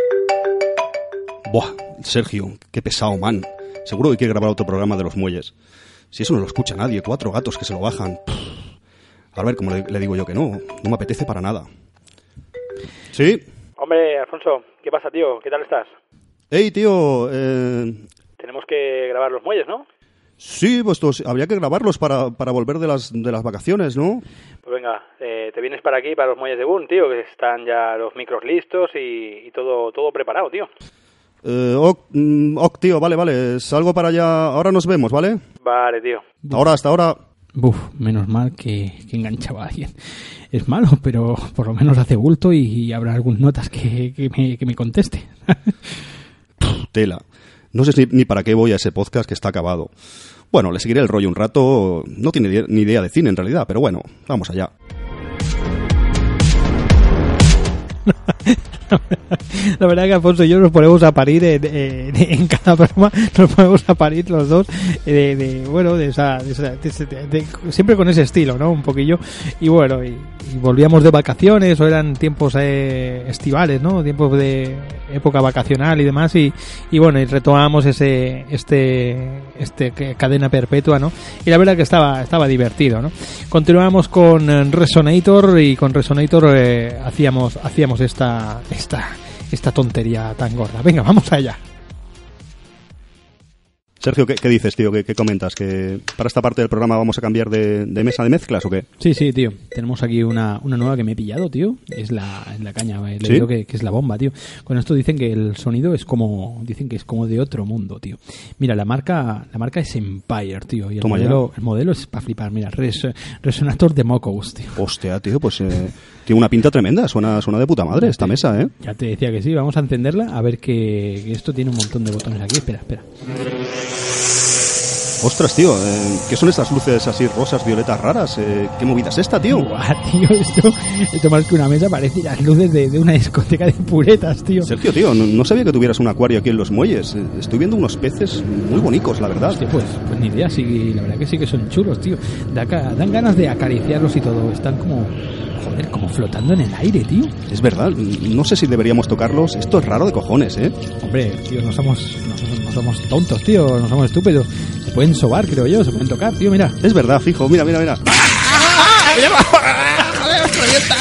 Buah, Sergio, qué pesado, man. Seguro que quiere grabar otro programa de los muelles. Si eso no lo escucha nadie, cuatro gatos que se lo bajan. A ver, como le, le digo yo que no, no me apetece para nada. ¿Sí? Hombre, Alfonso, ¿qué pasa, tío? ¿Qué tal estás? Hey, tío, eh... Tenemos que grabar los muelles, ¿no? Sí, pues tos, habría que grabarlos para, para volver de las, de las vacaciones, ¿no? Pues venga, eh, te vienes para aquí, para los muelles de Boone, tío, que están ya los micros listos y, y todo, todo preparado, tío. Eh, ok, ok, tío, vale, vale, salgo para allá, ahora nos vemos, ¿vale? Vale, tío. Ahora, hasta ahora. Buf, menos mal que, que enganchaba a alguien. Es malo, pero por lo menos hace bulto y, y habrá algunas notas que, que, me, que me conteste. Tela. No sé ni, ni para qué voy a ese podcast que está acabado. Bueno, le seguiré el rollo un rato. No tiene ni idea de cine en realidad, pero bueno, vamos allá. La verdad que Alfonso y yo nos ponemos a parir en, en, en cada programa, nos ponemos a parir los dos de, de bueno, de esa, de esa de, de, de, siempre con ese estilo, ¿no? Un poquillo. Y bueno, y, y volvíamos de vacaciones, o eran tiempos eh, estivales, ¿no? Tiempos de época vacacional y demás, y, y bueno, y retomamos ese este este Cadena Perpetua, ¿no? Y la verdad que estaba estaba divertido, ¿no? Continuamos con Resonator, y con Resonator eh, hacíamos hacíamos esta esta esta tontería tan gorda. Venga, vamos allá. Sergio, ¿qué, qué dices, tío? ¿Qué, ¿Qué comentas? ¿Que para esta parte del programa vamos a cambiar de, de mesa de mezclas o qué? Sí, sí, tío. Tenemos aquí una, una nueva que me he pillado, tío. Es la, es la caña, le ¿Sí? digo que, que es la bomba, tío. Con esto dicen que el sonido es como, dicen que es como de otro mundo, tío. Mira, la marca, la marca es Empire, tío. Y el Toma modelo, ya. el modelo es para flipar. Mira, res, Resonator de Mocos, tío. Hostia, tío, pues eh, tiene una pinta tremenda. Suena, suena de puta madre esta mesa, ¿eh? Ya te decía que sí. Vamos a encenderla a ver que, que esto tiene un montón de botones aquí. Espera, espera. Ostras, tío, eh, ¿qué son estas luces así rosas, violetas raras? Eh, ¿Qué movida es esta, tío? Buah, tío, esto, esto más que una mesa parece las luces de, de una discoteca de puretas, tío. Sergio, tío, no, no sabía que tuvieras un acuario aquí en los muelles. Eh, Estoy viendo unos peces muy bonitos, la verdad. Hostia, pues, pues ni idea, sí, la verdad que sí que son chulos, tío. Da, dan ganas de acariciarlos y todo. Están como, joder, como flotando en el aire, tío. Es verdad, no sé si deberíamos tocarlos. Esto es raro de cojones, ¿eh? Hombre, tío, no somos, no, no somos tontos, tío, no somos estúpidos. Se pueden sobar, creo yo, se pueden tocar, tío, mira. Es verdad, fijo, mira, mira, mira. os revienta!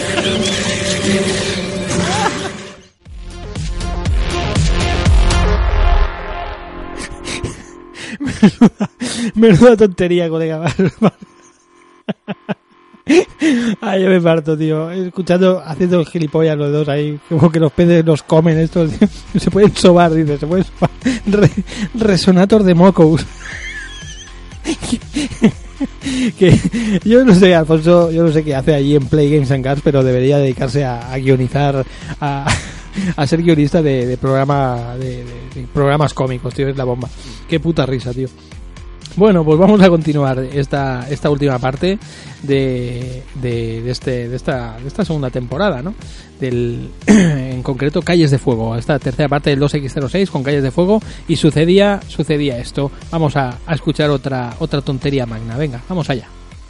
Menuda, menuda tontería, colega. Ay, yo me parto, tío. Escuchando, haciendo gilipollas los dos ahí, como que los peces los comen estos, tío. Se pueden sobar, dice, se pueden sobar. Re, resonator de mocos. Que yo no sé, Alfonso, yo no sé qué hace allí en Play Games and Cars, pero debería dedicarse a, a guionizar, a, a ser guionista de, de programa de, de, de programas cómicos, tío, es la bomba. Qué puta risa, tío. Bueno, pues vamos a continuar esta esta última parte de, de, de este de esta de esta segunda temporada, ¿no? Del en concreto Calles de Fuego, esta tercera parte del dos equis cero seis con Calles de Fuego, y sucedía sucedía esto. Vamos a, a escuchar otra otra tontería magna. Venga, vamos allá.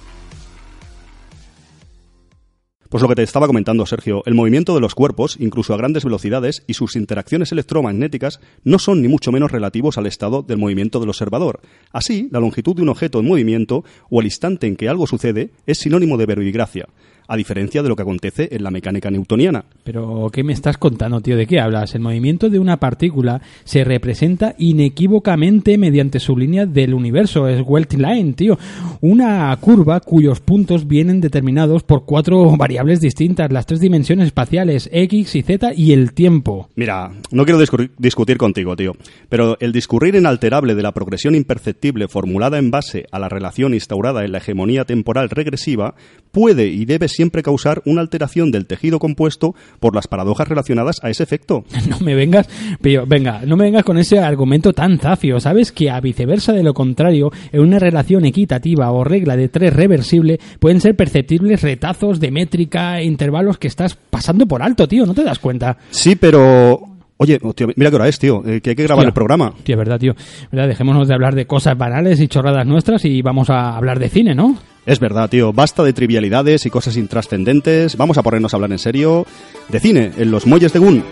Pues lo que te estaba comentando, Sergio, el movimiento de los cuerpos, incluso a grandes velocidades, y sus interacciones electromagnéticas no son ni mucho menos relativos al estado del movimiento del observador. Así, la longitud de un objeto en movimiento o el instante en que algo sucede es sinónimo de verbigracia, a diferencia de lo que acontece en la mecánica newtoniana. Pero, ¿qué me estás contando, tío? ¿De qué hablas? El movimiento de una partícula se representa inequívocamente mediante su línea del universo. Es Welty Line, tío. Una curva cuyos puntos vienen determinados por cuatro variables distintas, las tres dimensiones espaciales, X y Z, y el tiempo. Mira, no quiero discu- discutir contigo, tío, pero el discurrir inalterable de la progresión imperceptible formulada en base a la relación instaurada en la hegemonía temporal regresiva puede y debe siempre causar una alteración del tejido compuesto por las paradojas relacionadas a ese efecto. No me vengas, pero venga, no me vengas con ese argumento tan zafio. ¿Sabes que a viceversa de lo contrario, en una relación equitativa o regla de tres reversible pueden ser perceptibles retazos de métrica e intervalos que estás pasando por alto, tío? ¿No te das cuenta? Sí, pero... Oye, tío, mira qué hora es, tío, eh, que hay que grabar tío, el programa. Tío, verdad, tío. Verdad, dejémonos de hablar de cosas banales y chorradas nuestras y vamos a hablar de cine, ¿no? Es verdad, tío. Basta de trivialidades y cosas intrascendentes. Vamos a ponernos a hablar en serio de cine, en los muelles de Gun.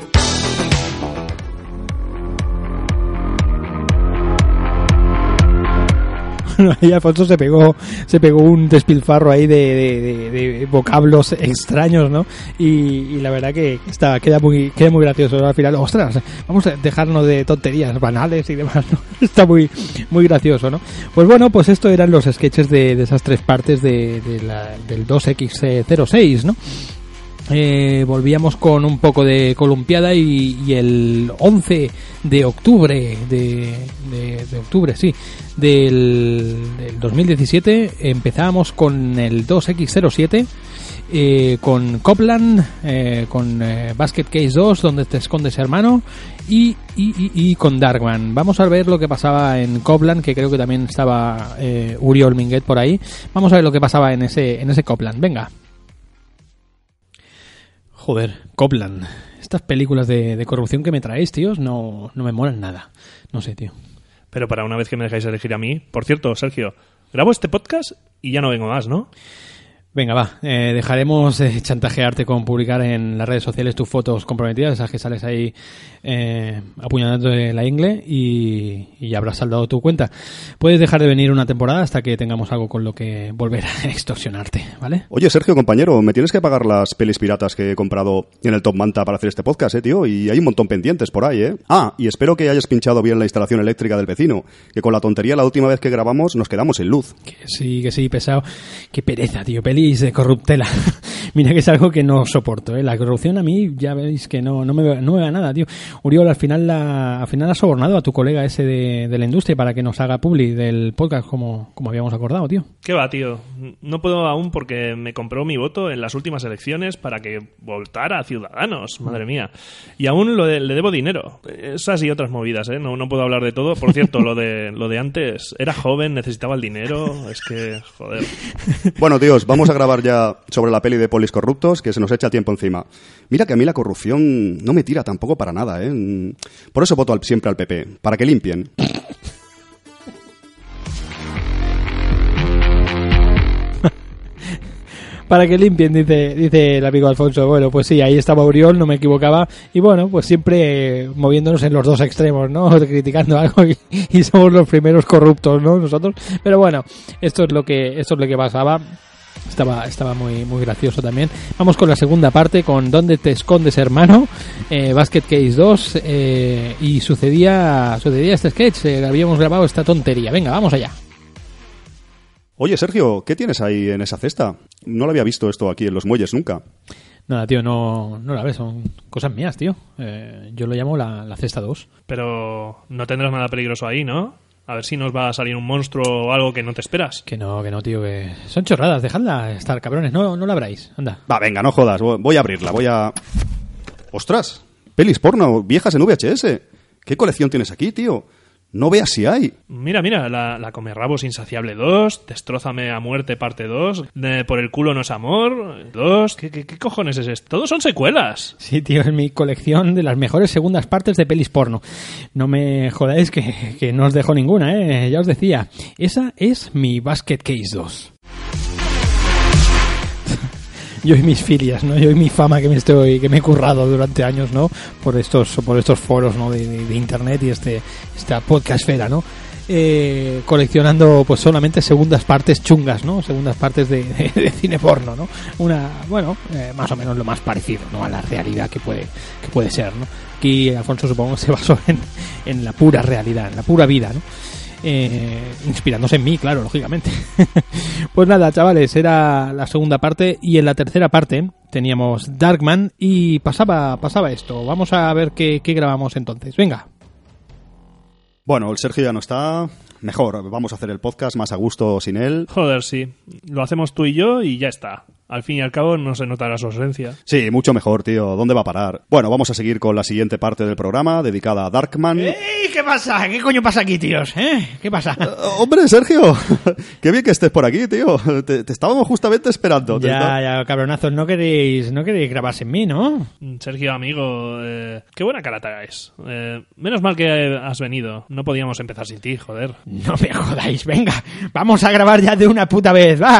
Ahí Alfonso se pegó se pegó un despilfarro ahí de, de, de, de vocablos extraños, ¿no? Y, y la verdad que está queda muy queda muy gracioso al final. Ostras, vamos a dejarnos de tonterías banales y demás, ¿no? Está muy muy gracioso, ¿no? Pues bueno, pues esto eran los sketches de, de esas tres partes de, de la, del dos equis cero seis, ¿no? Eh, volvíamos con un poco de columpiada y, y el once de octubre de, de, de octubre, sí, del, del dos mil diecisiete empezábamos con el dos equis cero siete eh, con Copland, eh, con eh, Basket Case dos, donde te escondes, hermano, y, y, y, y con Darkman. Vamos a ver lo que pasaba en Copland, que creo que también estaba eh, Uriol Minguet por ahí. Vamos a ver lo que pasaba en ese en ese Copland. Venga. Joder, Copland. Estas películas de, de corrupción que me traéis, tíos, no, no me molan nada. No sé, tío. Pero para una vez que me dejáis elegir a mí... Por cierto, Sergio, grabo este podcast y ya no vengo más, ¿no? Venga, va. Eh, dejaremos eh, chantajearte con publicar en las redes sociales tus fotos comprometidas, esas que sales ahí eh, apuñalando la ingle, y, y ya habrás saldado tu cuenta. Puedes dejar de venir una temporada hasta que tengamos algo con lo que volver a extorsionarte, ¿vale? Oye, Sergio, compañero, me tienes que pagar las pelis piratas que he comprado en el Top Manta para hacer este podcast, eh, tío, y hay un montón pendientes por ahí, eh. Ah, y espero que hayas pinchado bien la instalación eléctrica del vecino, que con la tontería la última vez que grabamos nos quedamos sin luz. Que sí, que sí, pesado. Qué pereza, tío, pelis de corruptela. Mira que es algo que no soporto, ¿eh? La corrupción a mí, ya veis que no, no me no me va nada, tío. Uriol, al final la, al final ha sobornado a tu colega ese de, de la industria para que nos haga publi del podcast como, como habíamos acordado, tío. ¿Qué va, tío? No puedo aún porque me compró mi voto en las últimas elecciones para que votara a Ciudadanos, madre mía. Y aún lo de, le debo dinero. Esas y otras movidas, ¿eh? No, no puedo hablar de todo. Por cierto, lo de, lo de antes, era joven, necesitaba el dinero, es que, joder. Bueno, tíos, vamos a grabar ya sobre la peli de Polis Corruptos, que se nos echa tiempo encima. Mira que a mí la corrupción no me tira tampoco para nada, ¿eh? Por eso voto al, siempre al P P, para que limpien. Para que limpien, dice dice el amigo Alfonso. Bueno, pues sí, ahí estaba Uriol, no me equivocaba. Y bueno, pues siempre eh, moviéndonos en los dos extremos, ¿no? Criticando algo y, y somos los primeros corruptos, ¿no? Nosotros. Pero bueno, esto es lo que esto es lo que pasaba. Estaba, estaba muy, muy gracioso también. Vamos con la segunda parte, con ¿Dónde te escondes, hermano? Eh, Basket Case dos, eh, y sucedía, sucedía este sketch, eh, habíamos grabado esta tontería. Venga, vamos allá. Oye, Sergio, ¿qué tienes ahí en esa cesta? No lo había visto esto aquí en los muelles nunca. Nada, tío, no, no la ves, son cosas mías, tío. Eh, yo lo llamo la, la cesta dos. Pero no tendrás nada peligroso ahí, ¿no? A ver si nos va a salir un monstruo o algo que no te esperas. Que no, que no, tío, que son chorradas, dejadla estar, cabrones, no, no la abráis, anda. Va, venga, no jodas, voy a abrirla, voy a... ¡Ostras! Pelis porno, viejas en V H S. ¿Qué colección tienes aquí, tío? No veas si hay. Mira, mira, la, la Comerrabos Insaciable dos, Destrózame a muerte parte dos, de Por el culo no es amor dos... ¿Qué, qué, qué cojones es esto? Todos son secuelas. Sí, tío, es mi colección de las mejores segundas partes de pelis porno. No me jodáis que, que no os dejo ninguna, ¿eh? Ya os decía, esa es mi Basket Case dos. Yo y mis filias, ¿no? Yo y mi fama que me estoy, que me he currado durante años, ¿no? Por estos, por estos foros, ¿no? De, de, de internet y este, esta podcastfera, ¿no? Eh, coleccionando, pues solamente segundas partes chungas, ¿no? Segundas partes de, de, de cine porno, ¿no? Una, bueno, eh, más o menos lo más parecido, ¿no? A la realidad que puede, que puede ser, ¿no? Aquí Alfonso supongo se basó en, en la pura realidad, en la pura vida, ¿no? Eh, inspirándose en mí, claro, lógicamente. Pues nada, chavales, era la segunda parte y en la tercera parte teníamos Darkman y pasaba, pasaba esto. Vamos a ver qué, qué grabamos entonces. Venga. Bueno, el Sergio ya no está. Mejor, vamos a hacer el podcast más a gusto sin él. Joder, sí. Lo hacemos tú y yo y ya está. Al fin y al cabo no se notará su ausencia. Sí, mucho mejor, tío. ¿Dónde va a parar? Bueno, vamos a seguir con la siguiente parte del programa, dedicada a Darkman. ¡Ey! ¿Qué pasa? ¿Qué coño pasa aquí, tíos? ¿Eh? ¿Qué pasa? Uh, hombre, Sergio, qué bien que estés por aquí, tío. Te, te estábamos justamente esperando. Ya, está... ya, cabronazos, no queréis, no queréis grabarse en mí, ¿no? Sergio, amigo, eh, qué buena cara traes. Eh, menos mal que has venido. No podíamos empezar sin ti, joder. No me jodáis, venga, vamos a grabar ya de una puta vez, va.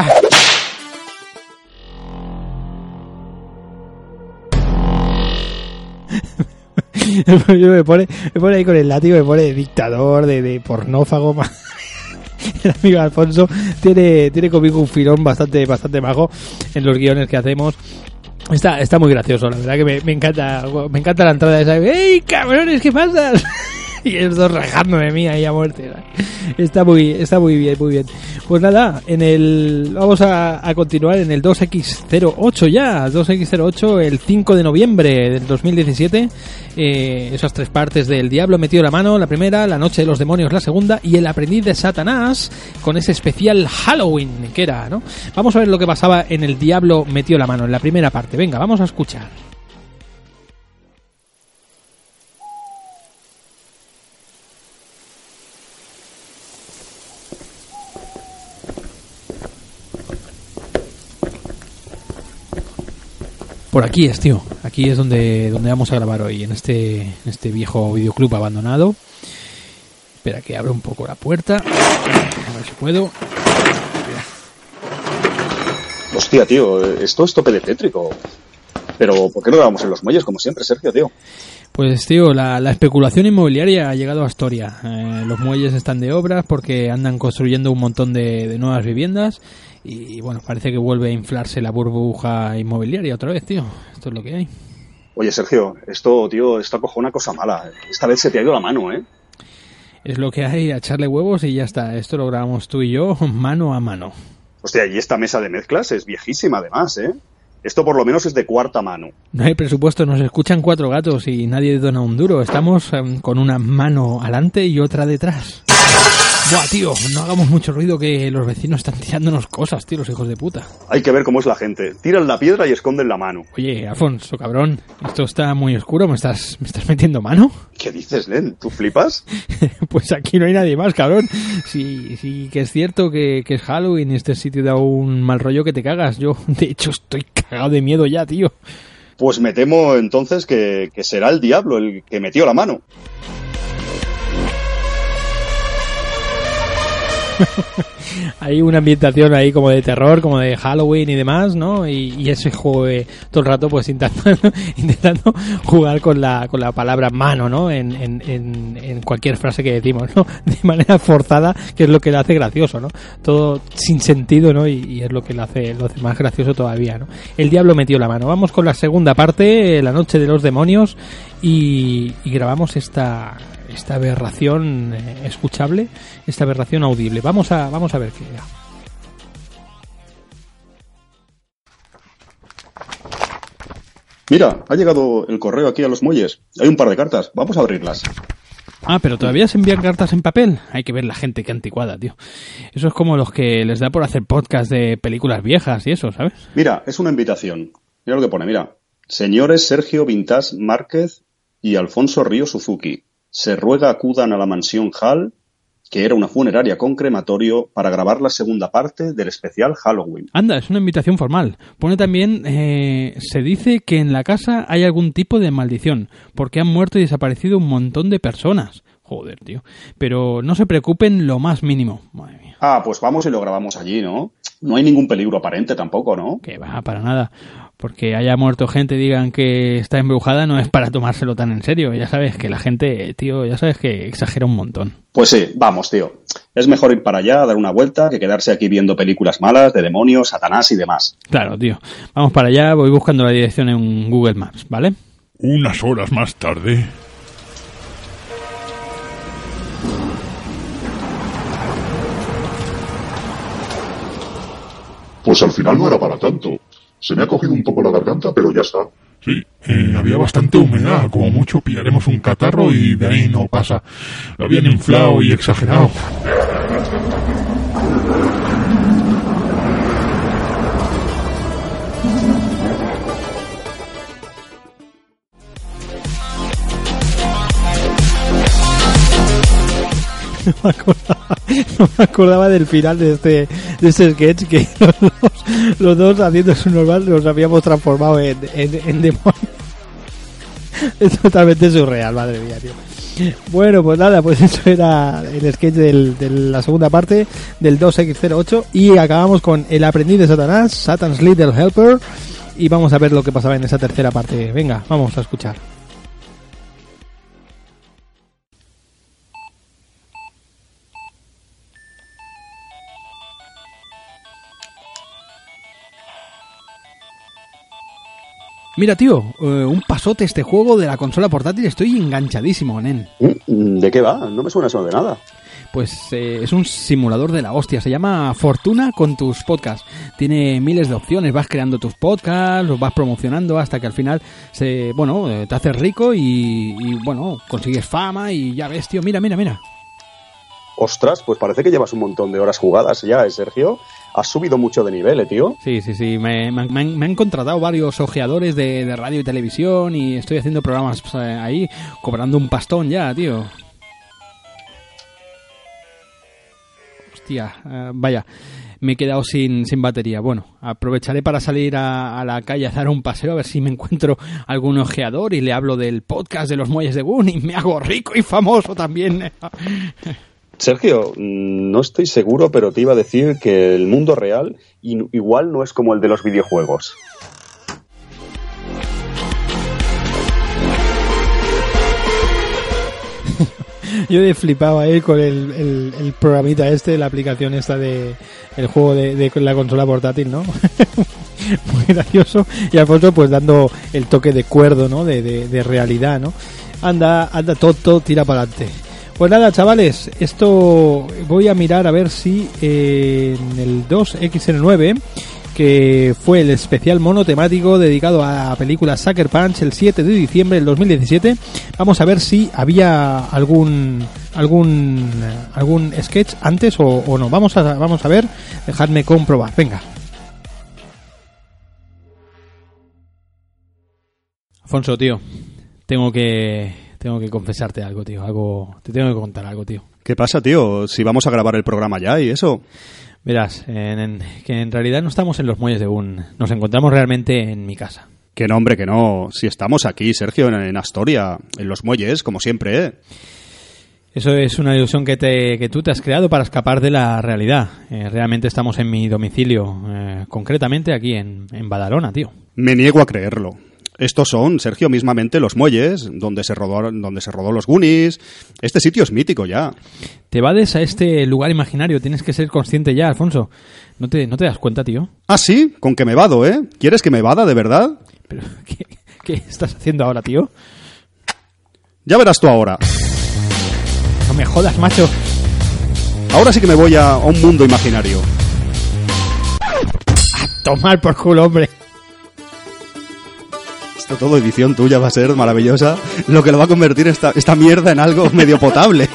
me, pone, me pone ahí con el látigo, me pone de dictador, de, de pornófago. El amigo Alfonso tiene, tiene conmigo un filón bastante, bastante majo en los guiones que hacemos. Está, está muy gracioso, la verdad que me, me encanta, me encanta la entrada esa. ¡Ey, cabrones, qué pasa! Y ellos dos rajándome mía ahí a muerte. Está muy, está muy bien, muy bien. Pues nada, en el vamos a, a continuar en el dos equis cero ocho ya, dos equis cero ocho, el cinco de noviembre del dos mil diecisiete. Eh, esas tres partes del Diablo metió la mano, la primera, La Noche de los Demonios, la segunda, y El Aprendiz de Satanás, con ese especial Halloween que era, ¿no? Vamos a ver lo que pasaba en el Diablo metió la mano, en la primera parte. Venga, vamos a escuchar. Por aquí es, tío. Aquí es donde, donde vamos a grabar hoy, en este, en este viejo videoclub abandonado. Espera que abra un poco la puerta. A ver si puedo. Hostia, tío, esto es tope de tétrico. Pero, ¿por qué no grabamos en los muelles como siempre, Sergio, tío? Pues, tío, la, la especulación inmobiliaria ha llegado a Astoria. Eh, los muelles están de obras porque andan construyendo un montón de, de nuevas viviendas. Y bueno, parece que vuelve a inflarse la burbuja inmobiliaria otra vez, tío. Esto es lo que hay. Oye, Sergio, esto, tío, esto acoge una cosa mala. Esta vez se te ha ido la mano, ¿eh? Es lo que hay, a echarle huevos y ya está. Esto lo grabamos tú y yo mano a mano. Hostia, y esta mesa de mezclas es viejísima además, ¿eh? Esto por lo menos es de cuarta mano. No hay presupuesto, nos escuchan cuatro gatos y nadie dona un duro. Estamos um, con una mano adelante y otra detrás. Buah, tío, no hagamos mucho ruido que los vecinos están tirándonos cosas, tío, los hijos de puta. Hay que ver cómo es la gente. Tiran la piedra y esconden la mano. Oye, Alfonso, cabrón, esto está muy oscuro, ¿me estás, me estás metiendo mano? ¿Qué dices, Len? ¿Tú flipas? Pues aquí no hay nadie más, cabrón. Sí, sí que es cierto que, que es Halloween y este sitio da un mal rollo que te cagas. Yo, de hecho, estoy cagado de miedo ya, tío. Pues me temo entonces que, que será el diablo el que metió la mano. Hay una ambientación ahí como de terror, como de Halloween y demás, ¿no? Y, y ese juego eh, todo el rato pues intentando, intentando jugar con la con la palabra mano, ¿no? En, en, en, en cualquier frase que decimos, ¿no? De manera forzada, que es lo que lo hace gracioso, ¿no? Todo sin sentido, ¿no? Y, y es lo que lo hace, lo hace más gracioso todavía, ¿no? El diablo metió la mano. Vamos con la segunda parte, La noche de los demonios, y, y grabamos esta esta aberración eh, escuchable, esta aberración audible. Vamos a vamos a ver qué era. Mira, ha llegado el correo aquí a los muelles. Hay un par de cartas. Vamos a abrirlas. Ah, pero todavía se envían cartas en papel. Hay que ver la gente que anticuada, tío. Eso es como los que les da por hacer podcast de películas viejas y eso, ¿sabes? Mira, es una invitación. Mira lo que pone, mira. Señores Sergio Vintage Márquez y Alfonso Río Suzuki, se ruega acudan a la mansión Hall, que era una funeraria con crematorio, para grabar la segunda parte del especial Halloween. Anda, es una invitación formal. Pone también, eh, se dice que en la casa hay algún tipo de maldición, porque han muerto y desaparecido un montón de personas. Joder, tío. Pero no se preocupen lo más mínimo. Madre mía. Ah, pues vamos y lo grabamos allí, ¿no? No hay ningún peligro aparente tampoco, ¿no? Que va, para nada. Porque haya muerto gente, digan que está embrujada, no es para tomárselo tan en serio. Ya sabes que la gente, tío, ya sabes que exagera un montón. Pues sí, vamos, tío. Es mejor ir para allá, dar una vuelta, que quedarse aquí viendo películas malas de demonios, Satanás y demás. Claro, tío. Vamos para allá, voy buscando la dirección en Google Maps, ¿vale? Unas horas más tarde... Pues al final no era para tanto. Se me ha cogido un poco la garganta, pero ya está. Sí, eh, había bastante humedad. Como mucho pillaremos un catarro y de ahí no pasa. Lo habían inflado y exagerado. No me acordaba, no me acordaba del final de este de este sketch, que los dos, los dos haciendo su normal nos habíamos transformado en, en, en demonios. Es totalmente surreal, madre mía, tío. Bueno, pues nada, pues eso era el sketch del, de la segunda parte del dos equis cero ocho, y acabamos con El aprendiz de Satanás, Satan's Little Helper, y vamos a ver lo que pasaba en esa tercera parte. Venga, vamos a escuchar. Mira, tío, eh, un pasote este juego de la consola portátil. Estoy enganchadísimo, nen. ¿De qué va? No me suena eso de nada. Pues eh, es un simulador de la hostia. Se llama Fortuna con tus podcasts. Tiene miles de opciones. Vas creando tus podcasts, los vas promocionando hasta que al final se, bueno, eh, te haces rico y, y, bueno, consigues fama y ya ves, tío. Mira, mira, mira. Ostras, pues parece que llevas un montón de horas jugadas ya, ¿eh, Sergio? Has subido mucho de nivel, ¿eh, tío? Sí, sí, sí. Me, me, me, han, me han contratado varios ojeadores de, de radio y televisión y estoy haciendo programas pues, ahí, cobrando un pastón ya, tío. Hostia, uh, vaya. Me he quedado sin, sin batería. Bueno, aprovecharé para salir a, a la calle a dar un paseo, a ver si me encuentro algún ojeador y le hablo del podcast de los muelles de Gun y me hago rico y famoso también. Sergio, no estoy seguro, pero te iba a decir que el mundo real igual no es como el de los videojuegos. Yo he flipado ahí con el, el, el programita este, la aplicación esta de el juego de, de la consola portátil, ¿no? Muy gracioso. Y Alfonso pues dando el toque de cuerdo, ¿no? De, de, de realidad, ¿no? Anda, anda, todo, todo tira para adelante. Pues nada, chavales, esto voy a mirar a ver si eh, en el dos equis cero nueve, que fue el especial monotemático dedicado a películas Sucker Punch el siete de diciembre del dos mil diecisiete, vamos a ver si había algún algún algún sketch antes o, o no. Vamos a vamos a ver, dejadme comprobar. Venga. Alfonso, tío, tengo que Tengo que confesarte algo, tío. Algo, te tengo que contar algo, tío. ¿Qué pasa, tío? Si vamos a grabar el programa ya y eso. Verás, en, en, que en realidad no estamos en los muelles de Gun. Nos encontramos realmente en mi casa. Que no, hombre, que no. Si estamos aquí, Sergio, en, en Astoria, en los muelles, como siempre, ¿eh? Eso es una ilusión que, te, que tú te has creado para escapar de la realidad. Eh, realmente estamos en mi domicilio, eh, concretamente aquí en, en Badalona, tío. Me niego a creerlo. Estos son, Sergio, mismamente los muelles donde se rodó, donde se rodó los Goonies. Este sitio es mítico ya. Te vades a este lugar imaginario, tienes que ser consciente ya, Alfonso. ¿No te, no te das cuenta, tío? Ah, sí, con que me vado, ¿eh? ¿Quieres que me vada de verdad? Pero, ¿qué, qué estás haciendo ahora, tío? Ya verás tú ahora. No me jodas, macho. Ahora sí que me voy a, a un mundo imaginario. A tomar por culo, hombre. Esto todo edición tuya va a ser maravillosa. Lo que lo va a convertir esta, esta mierda en algo medio potable.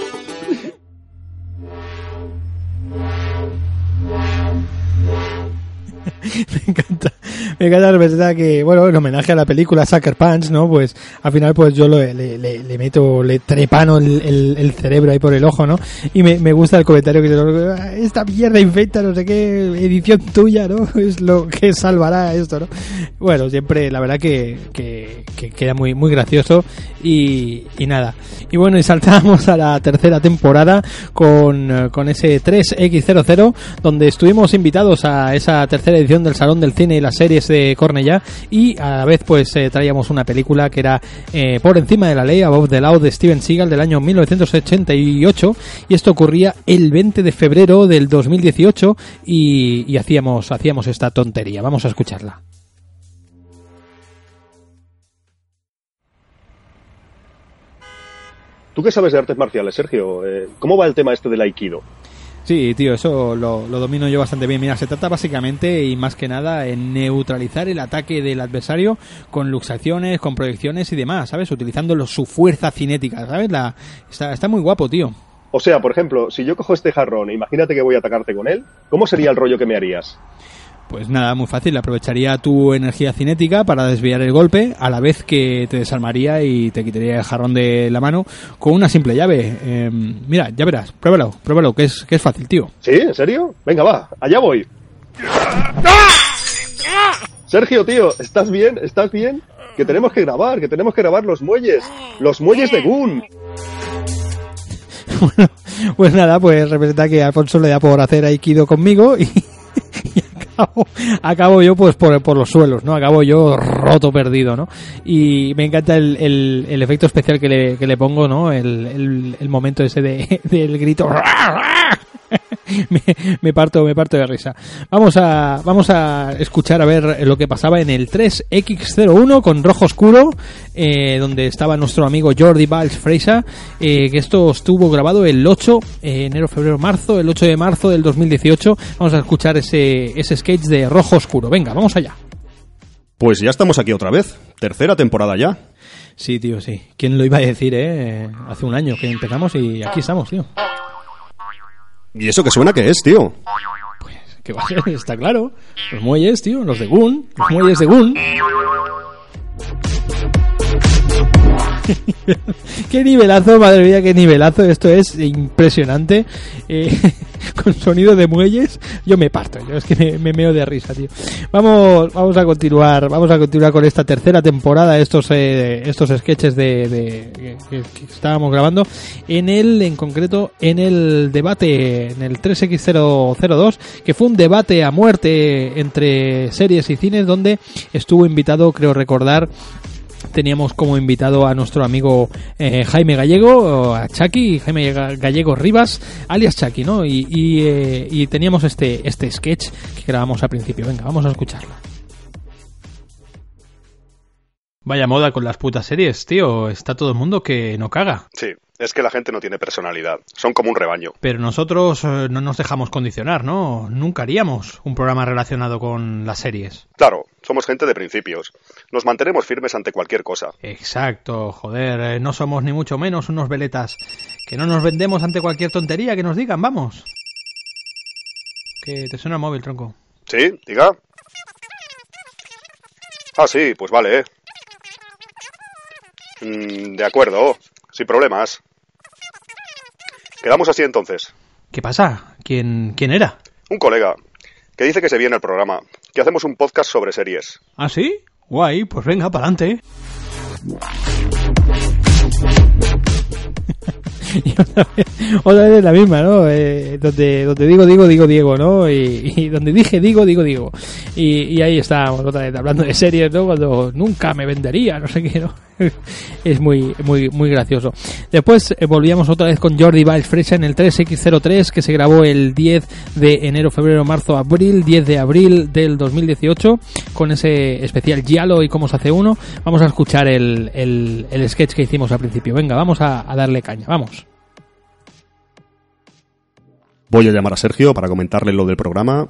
Me encanta, me encanta la verdad que, bueno, en homenaje a la película Sucker Punch, ¿no? Pues al final pues yo lo, le, le, le meto, le trepano el, el, el cerebro ahí por el ojo, ¿no? Y me, me gusta el comentario que dice, esta mierda infecta, no sé qué, edición tuya, ¿no? Es lo que salvará esto, ¿no? Bueno, siempre la verdad que, que, que queda muy, muy gracioso y, y nada. Y bueno, y saltamos a la tercera temporada con, con ese tres equis cero cero, donde estuvimos invitados a esa tercera edición del Salón del Cine y las Series de Cornellá, y a la vez pues eh, traíamos una película que era eh, Por encima de la ley, Above the Law, de Steven Seagal, del año mil novecientos ochenta y ocho, y esto ocurría el veinte de febrero del dos mil dieciocho, y, y hacíamos, hacíamos esta tontería. Vamos a escucharla. ¿Tú qué sabes de artes marciales, Sergio? Eh, ¿Cómo va el tema este del Aikido? Sí, tío, eso lo, lo domino yo bastante bien. Mira, se trata básicamente y más que nada en neutralizar el ataque del adversario con luxaciones, con proyecciones y demás, ¿sabes? Utilizando lo, su fuerza cinética, ¿sabes? La, está, está muy guapo, tío. O sea, por ejemplo, si yo cojo este jarrón, imagínate que voy a atacarte con él, ¿cómo sería el rollo que me harías? Pues nada, muy fácil. Aprovecharía tu energía cinética para desviar el golpe, a la vez que te desarmaría y te quitaría el jarrón de la mano con una simple llave. Eh, mira, ya verás, pruébalo, pruébalo, que es, que es fácil, tío. ¿Sí? ¿En serio? Venga, va, allá voy. Sergio, tío, ¿estás bien? ¿Estás bien? Que tenemos que grabar, que tenemos que grabar los muelles, los muelles de Gun. Bueno, pues nada, pues representa que Alfonso le da por hacer aikido conmigo y... Acabo, acabo yo pues por, por los suelos, ¿no? Acabo yo roto, perdido, ¿no? Y me encanta el, el, el efecto especial que le, que le pongo, ¿no? El, el, el momento ese de, del grito. me, me parto, me parto de risa. Vamos a, vamos a escuchar a ver lo que pasaba en el tres equis cero uno con rojo oscuro, eh, donde estaba nuestro amigo Jordi Valls Freisa, eh, que esto estuvo grabado el ocho, eh, enero, febrero, marzo, el ocho de marzo del dos mil dieciocho. Vamos a escuchar ese, ese sketch de rojo oscuro. Venga, vamos allá. Pues ya estamos aquí otra vez. Tercera temporada ya. Sí, tío, sí. ¿Quién lo iba a decir, eh? Hace un año que empezamos y aquí estamos, tío. ¿Y eso que suena qué es, tío? Pues, ¿qué va a ser? Está claro. Los muelles, tío, los de Gun. Los muelles de Gun. Qué nivelazo, madre mía, qué nivelazo. Esto es impresionante. Eh, con sonido de muelles, yo me parto. Yo es que me, me meo de risa, tío. Vamos, vamos a continuar, vamos a continuar con esta tercera temporada. Estos, eh, estos sketches de, de que, que estábamos grabando en el, en concreto, en el debate, en el tres equis cero cero dos, que fue un debate a muerte entre series y cines, donde estuvo invitado, creo recordar. Teníamos como invitado a nuestro amigo eh, Jaime Gallego, a Chucky, Jaime Gallego Rivas, alias Chucky, ¿no? Y, y, eh, y teníamos este, este sketch que grabamos al principio. Venga, vamos a escucharlo. Vaya moda con las putas series, tío. Está todo el mundo que no caga. Sí, es que la gente no tiene personalidad. Son como un rebaño. Pero nosotros eh, no nos dejamos condicionar, ¿no? Nunca haríamos un programa relacionado con las series. Claro, somos gente de principios. Nos mantenemos firmes ante cualquier cosa. Exacto, joder. Eh, no somos ni mucho menos unos veletas. Que no nos vendemos ante cualquier tontería que nos digan, vamos. Que te suena el móvil, tronco. ¿Sí? ¿Diga? Ah, sí, pues vale, eh. De acuerdo, sin problemas. Quedamos así entonces. ¿Qué pasa? ¿Quién, quién era? Un colega, que dice que se viene el programa, que hacemos un podcast sobre series. ¿Ah, sí? Guay, pues venga, pa'lante. y otra vez, otra vez es la misma, ¿no? Eh, donde, donde digo, digo, digo, Diego, ¿no? Y, y donde dije, digo, digo, digo. Y, y ahí estábamos otra vez hablando de series, ¿no? Cuando nunca me vendería, no sé qué, ¿no? Es muy, muy, muy gracioso. Después eh, volvíamos otra vez con Jordi Valls Freixa en el tres equis cero tres, que se grabó el diez de enero, febrero, marzo, abril, diez de abril del dos mil dieciocho, con ese especial Giallo y cómo se hace uno. Vamos a escuchar el, el, el sketch que hicimos al principio. Venga, vamos a, a darle caña, vamos. Voy a llamar a Sergio para comentarle lo del programa.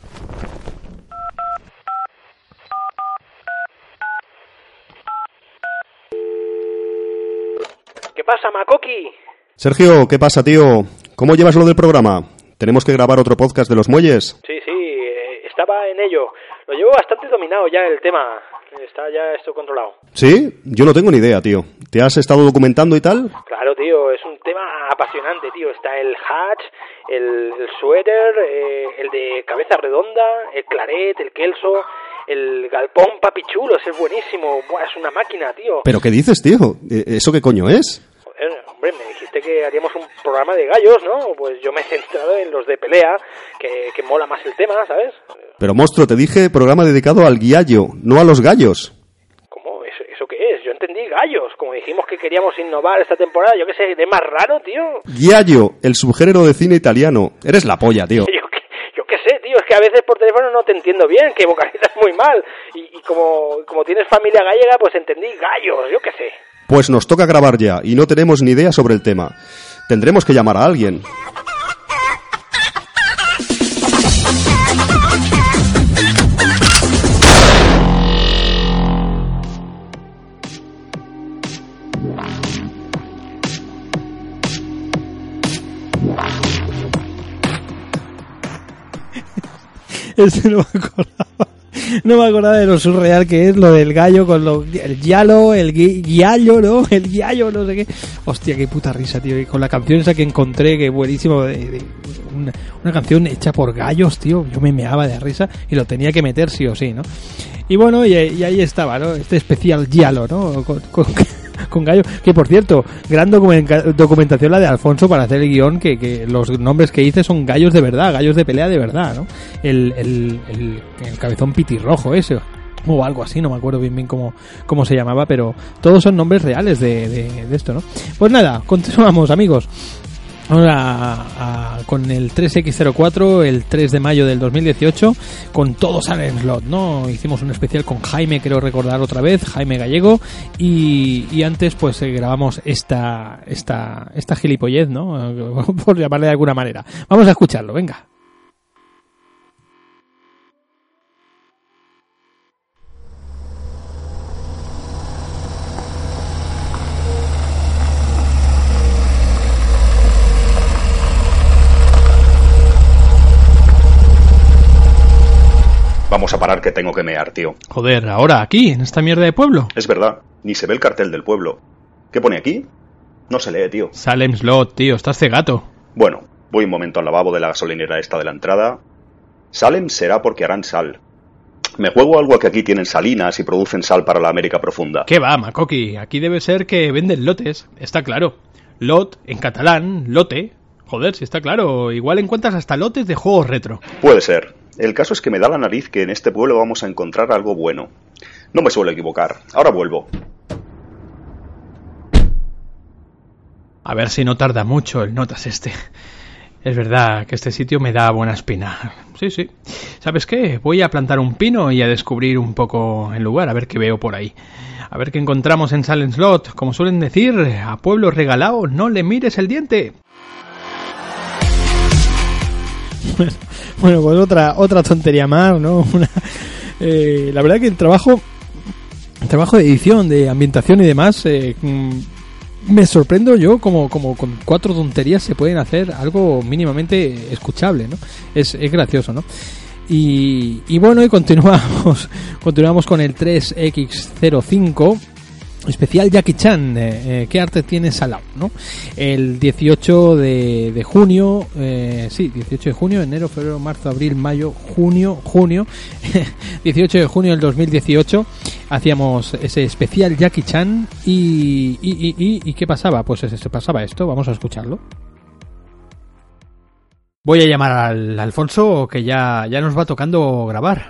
¿Qué pasa, Makoki? Sergio, ¿qué pasa, tío? ¿Cómo llevas lo del programa? ¿Tenemos que grabar otro podcast de Los Muelles? Sí, sí, eh, estaba en ello. Lo llevo bastante dominado ya el tema. Está ya esto controlado. ¿Sí? Yo no tengo ni idea, tío. ¿Te has estado documentando y tal? Claro, tío, es un tema apasionante, tío. Está el hatch, el, el suéter, eh, el de cabeza redonda, el claret, el kelso, el galpón papichulo, ese es buenísimo. Buah, es una máquina, tío. ¿Pero qué dices, tío? ¿Eso qué coño es? Joder, hombre, me dijiste que haríamos un programa de gallos, ¿no? Pues yo me he centrado en los de pelea, que, que mola más el tema, ¿sabes? Pero, monstruo, te dije programa dedicado al guiallo, no a los gallos. ¿Cómo? ¿Eso, ¿Eso qué es? Yo entendí gallos. Como dijimos que queríamos innovar esta temporada, yo qué sé, de más raro, tío. Guiallo, el subgénero de cine italiano. Eres la polla, tío. Yo qué, yo qué sé, tío, es que a veces por teléfono no te entiendo bien, que vocalizas muy mal. Y, y como, como tienes familia gallega, pues entendí gallos, yo qué sé. Pues nos toca grabar ya, y no tenemos ni idea sobre el tema. Tendremos que llamar a alguien. Este no me acordaba. No me acordaba de lo surreal que es lo del gallo con lo, el giallo, el gui, guiallo, ¿no? El guiallo, no sé qué. Hostia, qué puta risa, tío. Y con la canción esa que encontré, que buenísimo, de, de una, una canción hecha por gallos, tío. Yo me meaba de risa y lo tenía que meter sí o sí, ¿no? Y bueno, y, y ahí estaba, ¿no? Este especial giallo, ¿no? Con, con, con gallo. Que por cierto, gran documenta, documentación la de Alfonso para hacer el guión, que, que los nombres que hice son gallos de verdad, gallos de pelea de verdad, ¿no? El, el, el, el cabezón pitirrojo ese, o algo así, no me acuerdo bien bien cómo, cómo se llamaba, pero todos son nombres reales de, de, de esto, ¿no? Pues nada, continuamos, amigos. Ahora a, con el tres equis cero cuatro, el tres de mayo del dos mil dieciocho, con todo Silent Slot, ¿no? Hicimos un especial con Jaime, creo recordar otra vez, Jaime Gallego, y, y antes pues eh, grabamos esta, esta, esta gilipollez, ¿no? Por llamarle de alguna manera. Vamos a escucharlo, venga. Vamos a parar que tengo que mear, tío. Joder, ahora aquí, en esta mierda de pueblo. Es verdad, ni se ve el cartel del pueblo. ¿Qué pone aquí? No se lee, tío. Salem Slot, tío, estás cegato. Bueno, voy un momento al lavabo de la gasolinera esta de la entrada. Salem será porque harán sal. Me juego algo a que aquí tienen salinas y producen sal para la América profunda. ¿Qué va, Makoki? Aquí debe ser que venden lotes, está claro. Lot, en catalán, lote. Joder, si está claro, igual encuentras hasta lotes de juegos retro. Puede ser. El caso es que me da la nariz que en este pueblo vamos a encontrar algo bueno. No me suelo equivocar. Ahora vuelvo. A ver si no tarda mucho el notas este. Es verdad que este sitio me da buena espina. Sí, sí. ¿Sabes qué? Voy a plantar un pino y a descubrir un poco el lugar, a ver qué veo por ahí. A ver qué encontramos en Silent Slot. Como suelen decir, a pueblo regalado no le mires el diente. Bueno, pues otra otra tontería más, ¿no? Una, eh, la verdad que el trabajo el trabajo de edición, de ambientación y demás, eh, me sorprendo yo como, como con cuatro tonterías se pueden hacer algo mínimamente escuchable, ¿no? Es, es gracioso, ¿no? Y, y bueno, y continuamos continuamos con el tres equis cero cinco especial Jackie Chan. eh, eh, ¿Qué arte tiene Salao, no? El dieciocho de, de junio, eh, sí, dieciocho de junio, enero, febrero, marzo, abril, mayo, junio, junio, dieciocho de junio del dos mil dieciocho, hacíamos ese especial Jackie Chan y, y, y, y, y ¿qué pasaba? Pues se pasaba esto, vamos a escucharlo. Voy a llamar al Alfonso, que ya, ya nos va tocando grabar.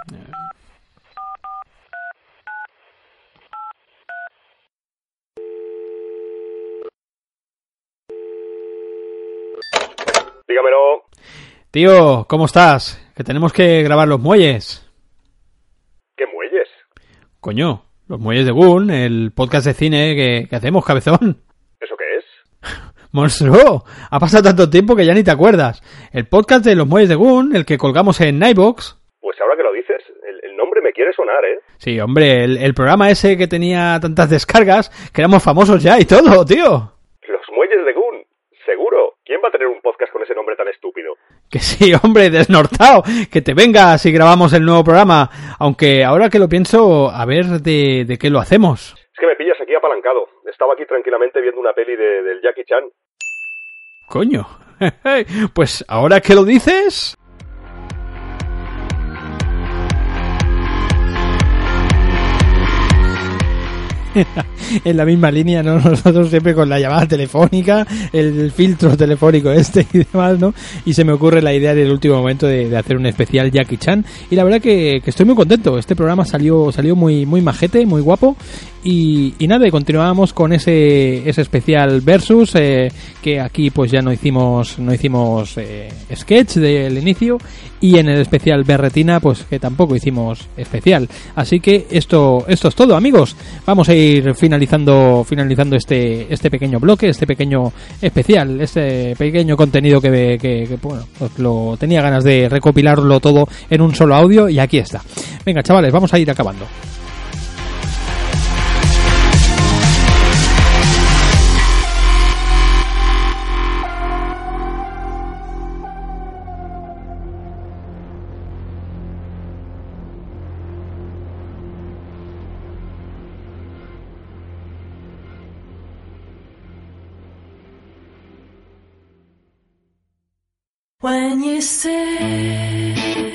Dígamelo. Tío, ¿cómo estás? Que tenemos que grabar los muelles. ¿Qué muelles? Coño, los muelles de Gun, el podcast de cine que, que hacemos, cabezón. ¿Eso qué es? Monstruo, ha pasado tanto tiempo que ya ni te acuerdas. El podcast de los muelles de Gun, el que colgamos en Nightbox. Pues ahora que lo dices, el, el nombre me quiere sonar, ¿eh? Sí, hombre, el, el programa ese que tenía tantas descargas, que éramos famosos ya y todo, tío. Los muelles de Gun, seguro. ¿Quién va a tener un podcast con ese nombre tan estúpido? Que sí, hombre, desnortado. Que te venga si grabamos el nuevo programa. Aunque ahora que lo pienso, a ver de, de qué lo hacemos. Es que me pillas aquí apalancado. Estaba aquí tranquilamente viendo una peli de, del Jackie Chan. Coño. Pues ahora que lo dices... En la misma línea, ¿no? Nosotros siempre con la llamada telefónica, el filtro telefónico este y demás, ¿no? Y se me ocurre la idea del último momento de, de hacer un especial Jackie Chan. Y la verdad que, que estoy muy contento. Este programa salió salió muy muy majete, muy guapo. Y, y nada, y continuábamos con ese ese especial Versus, eh, que aquí pues ya no hicimos no hicimos eh, sketch del inicio. Y en el especial Berretina, pues que tampoco hicimos especial. Así que esto esto es todo, amigos. Vamos a ir finalizando finalizando este este pequeño bloque, este pequeño especial, este pequeño contenido que, que, que bueno, pues lo tenía ganas de recopilarlo todo en un solo audio y aquí está. Venga, chavales, vamos a ir acabando. When you say,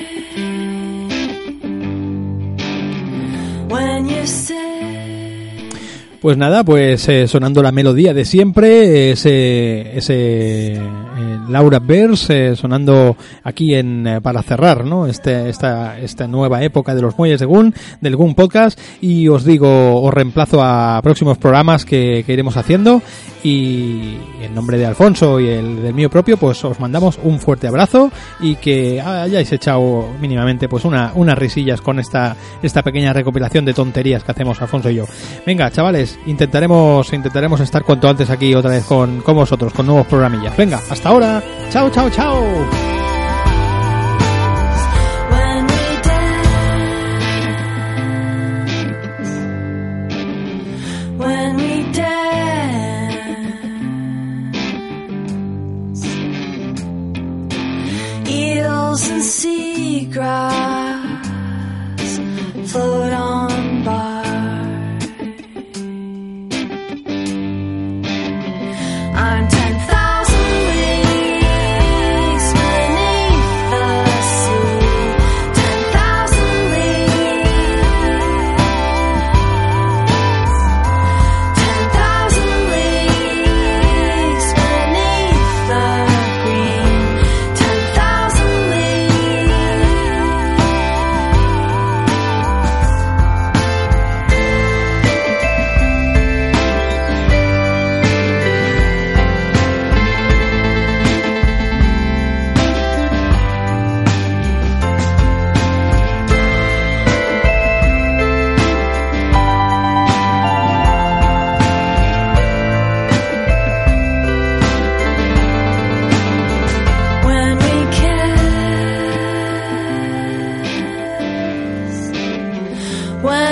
when you say. Pues nada, pues eh, sonando la melodía de siempre, ese, ese eh, Laura Verse eh, sonando aquí en eh, para cerrar, ¿no? Este, esta, esta nueva época de los muelles de Gun, del Gun Podcast, y os digo, os reemplazo a próximos programas que, que iremos haciendo. Y en nombre de Alfonso y el del mío propio, pues os mandamos un fuerte abrazo y que hayáis echado mínimamente pues una unas risillas con esta esta pequeña recopilación de tonterías que hacemos Alfonso y yo. Venga, chavales, intentaremos intentaremos estar cuanto antes aquí otra vez con, con vosotros, con nuevos programillas. Venga, hasta ahora. Chao, chao, chao. And seagrass float on by. I'm ten thousand leagues beneath the sea. Ten thousand leagues. Ten thousand leagues beneath the green. Ten thousand when